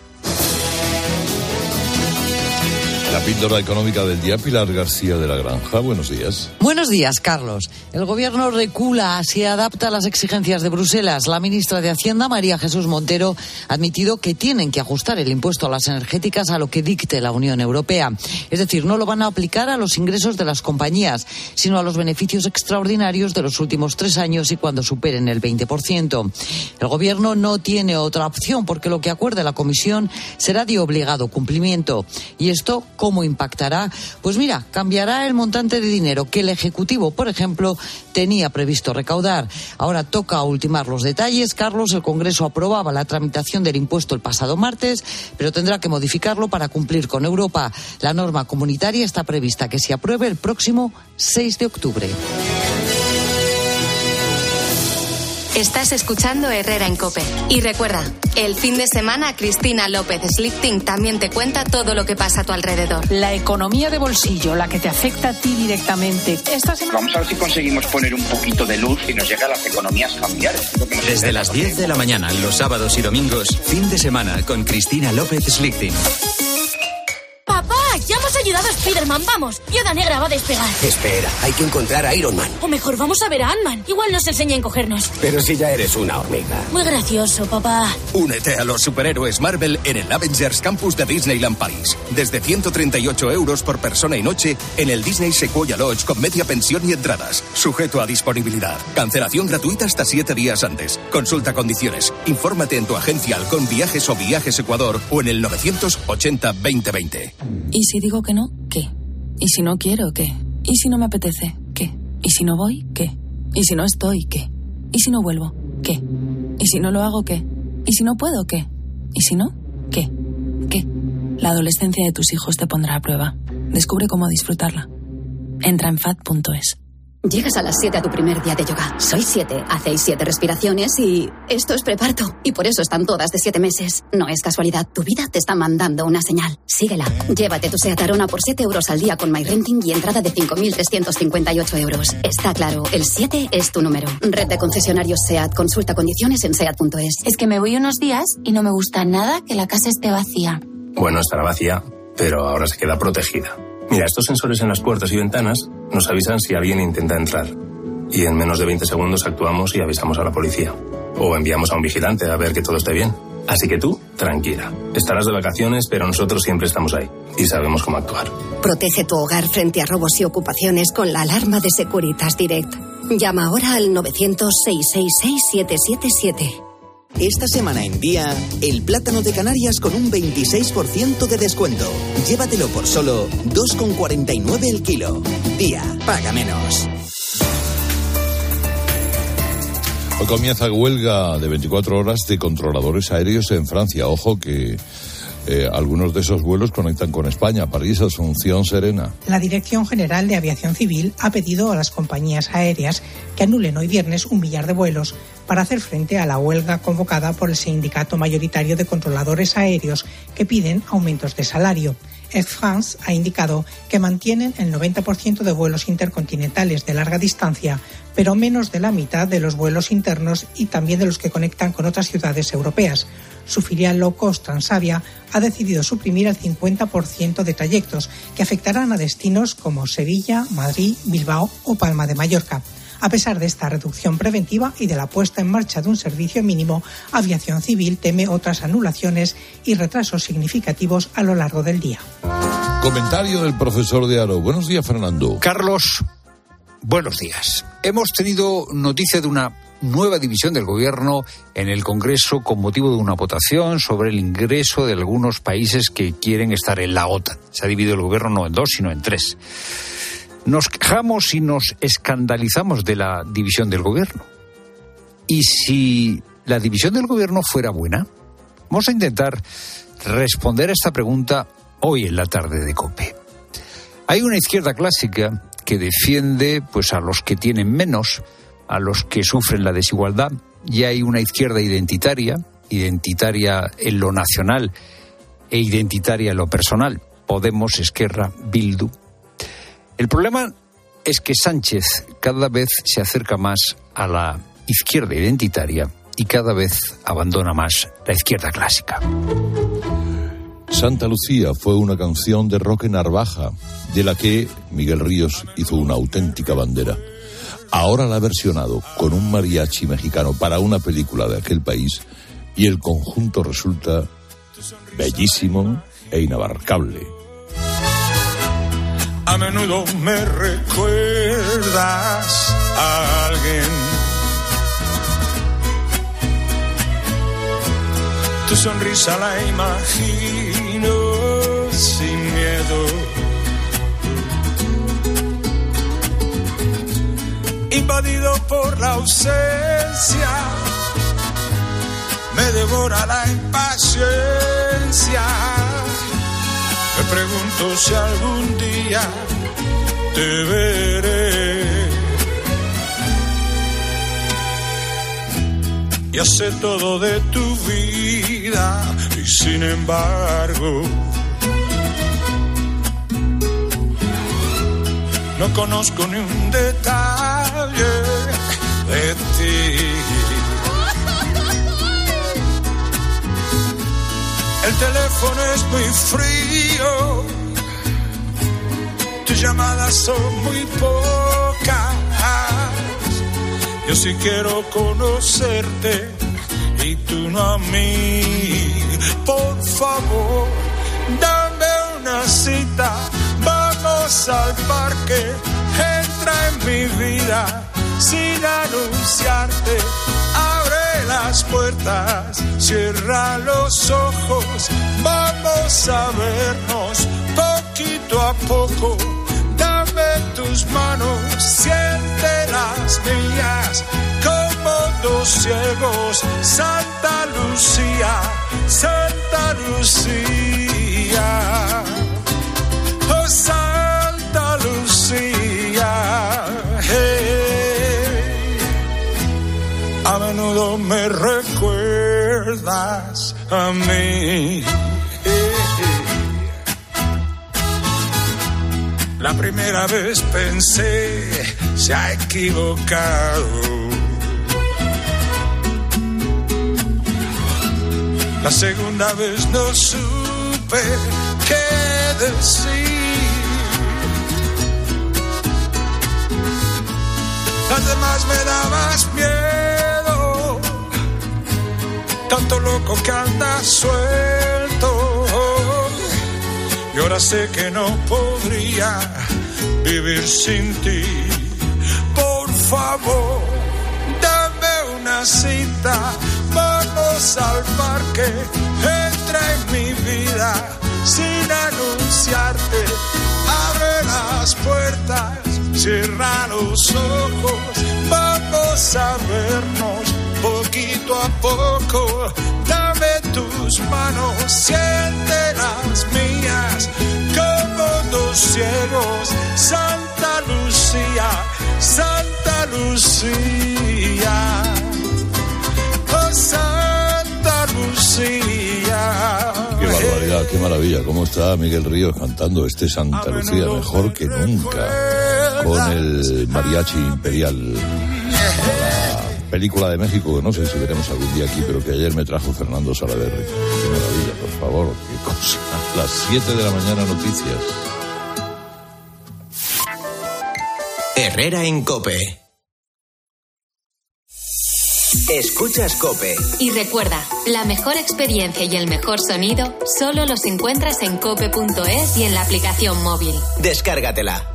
La píldora económica del día, Pilar García de la Granja. Buenos días. Buenos días, Carlos. El gobierno recula, se adapta a las exigencias de Bruselas. La ministra de Hacienda, María Jesús Montero, ha admitido que tienen que ajustar el impuesto a las energéticas a lo que dicte la Unión Europea. Es decir, no lo van a aplicar a los ingresos de las compañías, sino a los beneficios extraordinarios de los últimos tres años y cuando superen el veinte por ciento. El gobierno no tiene otra opción porque lo que acuerde la Comisión será de obligado cumplimiento. Y esto, ¿cómo impactará? Pues mira, cambiará el montante de dinero que el Ejecutivo, por ejemplo, tenía previsto recaudar. Ahora toca ultimar los detalles. Carlos, el Congreso aprobaba la tramitación del impuesto el pasado martes, pero tendrá que modificarlo para cumplir con Europa. La norma comunitaria está prevista que se apruebe el próximo seis de octubre. Estás escuchando Herrera en COPE. Y recuerda, el fin de semana Cristina López Slichting también te cuenta todo lo que pasa a tu alrededor. La economía de bolsillo, la que te afecta a ti directamente. Esta semana... Vamos a ver si conseguimos poner un poquito de luz y nos llega a las economías familiares. Desde las diez de la mañana, los sábados y domingos, fin de semana con Cristina López Slichting. ¡Papá! ¡Ya hemos ayudado a Spiderman! ¡Vamos! Viuda Negra va a despegar. Espera, hay que encontrar a Iron Man. O mejor, vamos a ver a Ant-Man. Igual nos enseña a encogernos. Pero si ya eres una hormiga. Muy gracioso, papá. Únete a los superhéroes Marvel en el Avengers Campus de Disneyland París. Desde ciento treinta y ocho euros por persona y noche en el Disney Sequoia Lodge con media pensión y entradas. Sujeto a disponibilidad. Cancelación gratuita hasta siete días antes. Consulta condiciones. Infórmate en tu agencia Halcón Viajes o Viajes Ecuador o en el novecientos ochenta veinte veinte. ¿Y si digo que no? ¿Qué? ¿Y si no quiero? ¿Qué? ¿Y si no me apetece? ¿Qué? ¿Y si no voy? ¿Qué? ¿Y si no estoy? ¿Qué? ¿Y si no vuelvo? ¿Qué? ¿Y si no lo hago? ¿Qué? ¿Y si no puedo? ¿Qué? ¿Y si no? ¿Qué? ¿Qué? La adolescencia de tus hijos te pondrá a prueba. Descubre cómo disfrutarla. Entra en fat punto es. Llegas a las siete a tu primer día de yoga. Sois siete, hacéis siete respiraciones y... esto es preparto. Y por eso están todas de siete meses. No es casualidad, tu vida te está mandando una señal. Síguela. Llévate tu SEAT Arona por siete euros al día con MyRenting y entrada de cinco mil trescientos cincuenta y ocho euros. Está claro, el siete es tu número. Red de concesionarios SEAT. Consulta condiciones en seat punto es. Es que me voy unos días y no me gusta nada que la casa esté vacía. Bueno, estará vacía, pero ahora se queda protegida. Mira, estos sensores en las puertas y ventanas nos avisan si alguien intenta entrar. Y en menos de veinte segundos actuamos y avisamos a la policía. O enviamos a un vigilante a ver que todo esté bien. Así que tú, tranquila. Estarás de vacaciones, pero nosotros siempre estamos ahí. Y sabemos cómo actuar. Protege tu hogar frente a robos y ocupaciones con la alarma de Securitas Direct. Llama ahora al novecientos, seiscientos sesenta y seis, siete siete siete. Esta semana en Día, el plátano de Canarias con un veintiséis por ciento de descuento. Llévatelo por solo dos con cuarenta y nueve el kilo. Día, paga menos. Hoy comienza huelga de veinticuatro horas de controladores aéreos en Francia. Ojo que eh, algunos de esos vuelos conectan con España, París, Asunción, Serena. La Dirección General de Aviación Civil ha pedido a las compañías aéreas que anulen hoy viernes un millar de vuelos para hacer frente a la huelga convocada por el sindicato mayoritario de controladores aéreos que piden aumentos de salario. Air France ha indicado que mantienen el noventa por ciento de vuelos intercontinentales de larga distancia, pero menos de la mitad de los vuelos internos y también de los que conectan con otras ciudades europeas. Su filial low cost Transavia ha decidido suprimir el cincuenta por ciento de trayectos que afectarán a destinos como Sevilla, Madrid, Bilbao o Palma de Mallorca. A pesar de esta reducción preventiva y de la puesta en marcha de un servicio mínimo, Aviación Civil teme otras anulaciones y retrasos significativos a lo largo del día. Comentario del profesor de Aro. Buenos días, Fernando. Carlos, buenos días. Hemos tenido noticia de una nueva división del gobierno en el Congreso con motivo de una votación sobre el ingreso de algunos países que quieren estar en la OTAN. Se ha dividido el gobierno no en dos, sino en tres. Nos quejamos y nos escandalizamos de la división del gobierno. ¿Y si la división del gobierno fuera buena? Vamos a intentar responder a esta pregunta hoy en la tarde de COPE. Hay una izquierda clásica que defiende pues, a los que tienen menos, a los que sufren la desigualdad, y hay una izquierda identitaria, identitaria en lo nacional e identitaria en lo personal, Podemos, Esquerra, Bildu. El problema es que Sánchez cada vez se acerca más a la izquierda identitaria y cada vez abandona más la izquierda clásica. Santa Lucía fue una canción de Roque Narvaja, de la que Miguel Ríos hizo una auténtica bandera. Ahora la ha versionado con un mariachi mexicano para una película de aquel país y el conjunto resulta bellísimo e inabarcable. A menudo me recuerdas a alguien. Tu sonrisa la imagino sin miedo. Invadido por la ausencia, me devora la impaciencia. Me pregunto si algún día te veré. Ya sé todo de tu vida y sin embargo no conozco ni un detalle de ti. El teléfono es muy frío, tus llamadas son muy pocas. Yo sí quiero conocerte y tú no a mí. Por favor, dame una cita, vamos al parque, entra en mi vida sin anunciarte. Abre las puertas, cierra los ojos, vamos a vernos poquito a poco. Dame tus manos, siente las mías, como dos ciegos. Santa Lucía, Santa Lucía, oh Santa Lucía, hey. A menudo me recuerdas a mí. La primera vez pensé, se ha equivocado. La segunda vez no supe qué decir. Las demás me dabas miedo, tanto loco que anda suelto. Y ahora sé que no podría vivir sin ti. Por favor, dame una cita, vamos al parque, entra en mi vida sin anunciarte, abre las puertas, cierra los ojos, vamos a vernos poquito a poco, dame tus manos, siente las mías, como dos ciegos, Santa Lucía, Santa Lucía, oh Santa Lucía. Qué barbaridad, qué maravilla, cómo está Miguel Ríos cantando este Santa Lucía, mejor que nunca, con el mariachi imperial. Película de México, que no sé si veremos algún día aquí, pero que ayer me trajo Fernando Salaverry. Qué maravilla, por favor, qué cosa. A las siete de la mañana, noticias. Herrera en COPE. Escuchas COPE. Y recuerda, la mejor experiencia y el mejor sonido solo los encuentras en cope punto es y en la aplicación móvil. Descárgatela.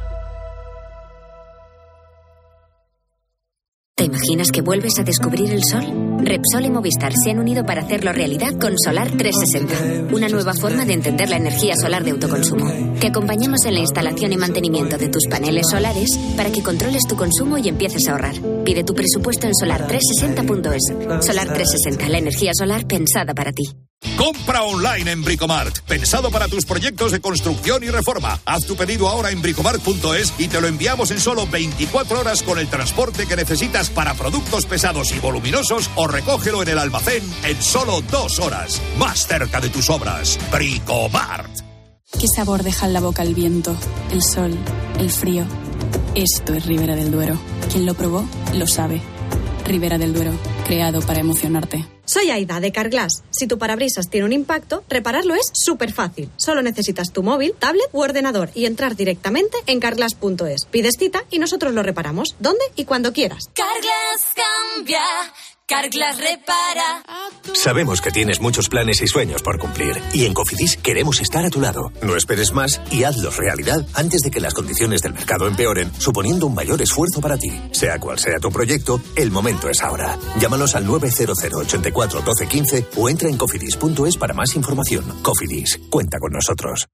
¿Te imaginas que vuelves a descubrir el sol? Repsol y Movistar se han unido para hacerlo realidad con Solar trescientos sesenta, una nueva forma de entender la energía solar de autoconsumo. Te acompañamos en la instalación y mantenimiento de tus paneles solares para que controles tu consumo y empieces a ahorrar. Pide tu presupuesto en solar trescientos sesenta punto es. Solar trescientos sesenta, la energía solar pensada para ti. Compra online en Bricomart, pensado para tus proyectos de construcción y reforma. Haz tu pedido ahora en bricomart punto es y te lo enviamos en solo veinticuatro horas con el transporte que necesitas para productos pesados y voluminosos, o recógelo en el almacén en solo dos horas. Más cerca de tus obras. Bricomart. ¿Qué sabor deja en la boca el viento, el sol, el frío? Esto es Ribera del Duero. Quien lo probó, lo sabe. Ribera del Duero, creado para emocionarte. Soy Aida, de Carglass. Si tu parabrisas tiene un impacto, repararlo es súper fácil. Solo necesitas tu móvil, tablet u ordenador y entrar directamente en carglass punto es. Pides cita y nosotros lo reparamos, donde y cuando quieras. Carglass cambia, Carglass repara. Sabemos que tienes muchos planes y sueños por cumplir, y en Cofidis queremos estar a tu lado. No esperes más y hazlos realidad antes de que las condiciones del mercado empeoren, suponiendo un mayor esfuerzo para ti. Sea cual sea tu proyecto, el momento es ahora. Llámanos al nueve cero cero, ocho cuatro, uno dos uno cinco o entra en cofidis punto es para más información. Cofidis, cuenta con nosotros.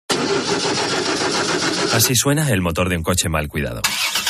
Así suena el motor de un coche mal cuidado.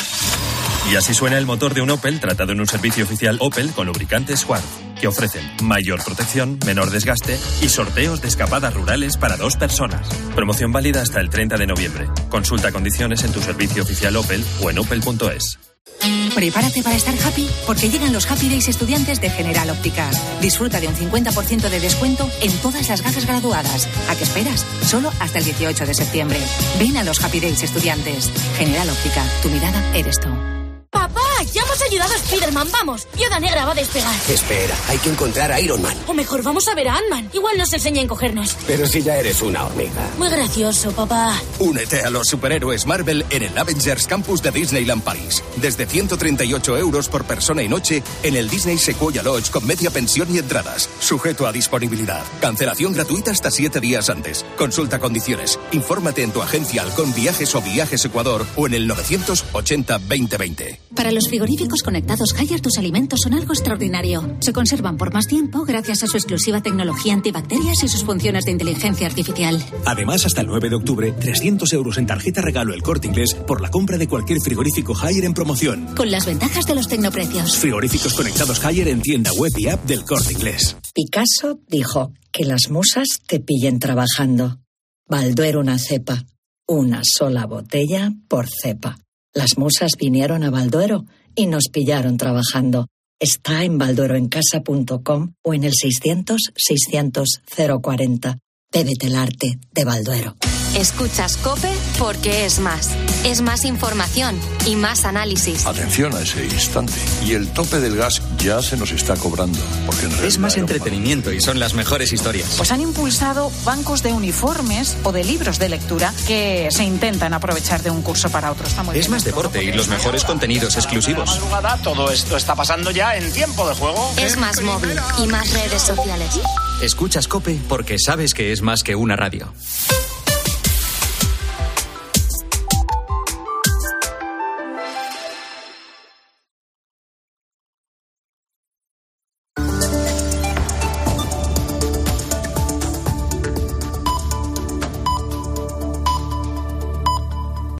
Y así suena el motor de un Opel tratado en un servicio oficial Opel con lubricantes Schwarz, que ofrecen mayor protección, menor desgaste y sorteos de escapadas rurales para dos personas. Promoción válida hasta el treinta de noviembre. Consulta condiciones en tu servicio oficial Opel o en opel punto es. Prepárate para estar happy porque llegan los Happy Days estudiantes de General Óptica. Disfruta de un cincuenta por ciento de descuento en todas las gafas graduadas. ¿A qué esperas? Solo hasta el dieciocho de septiembre. Ven a los Happy Days estudiantes. General Óptica, tu mirada eres tú. ¡Papá! ¡Ya hemos ayudado a Spider-Man! ¡Vamos! Viuda Negra va a despegar. Espera, hay que encontrar a Iron Man. O mejor, vamos a ver a Ant-Man. Igual nos enseña a encogernos. Pero si ya eres una hormiga. Muy gracioso, papá. Únete a los superhéroes Marvel en el Avengers Campus de Disneyland París. Desde ciento treinta y ocho euros por persona y noche en el Disney Sequoia Lodge con media pensión y entradas. Sujeto a disponibilidad. Cancelación gratuita hasta siete días antes. Consulta condiciones. Infórmate en tu agencia Halcón Viajes o Viajes Ecuador o en el novecientos ochenta, veinte veinte. Para los frigoríficos conectados Haier, tus alimentos son algo extraordinario. Se conservan por más tiempo gracias a su exclusiva tecnología antibacterias y sus funciones de inteligencia artificial. Además, hasta el nueve de octubre, trescientos euros en tarjeta regalo El Corte Inglés por la compra de cualquier frigorífico Haier en promoción. Con las ventajas de los tecnoprecios. Frigoríficos conectados Haier en tienda web y app del Corte Inglés. Picasso dijo que las musas te pillen trabajando. Balduero una cepa. Una sola botella por cepa. Las musas vinieron a Balduero y nos pillaron trabajando. Está en balduero en casa punto com o en el seiscientos, seiscientos, cero cuarenta. Bébete el arte de Balduero. Escuchas COPE porque es más. Es más información y más análisis. Atención a ese instante. Y el tope del gas ya se nos está cobrando. Porque en es más entretenimiento y son las mejores historias. Pues han impulsado bancos de uniformes o de libros de lectura que se intentan aprovechar de un curso para otro. Está muy es bien más deporte y los mejores contenidos exclusivos. Todo esto está pasando ya en tiempo de juego. Es más móvil y más redes sociales. Escuchas COPE porque sabes que es más que una radio.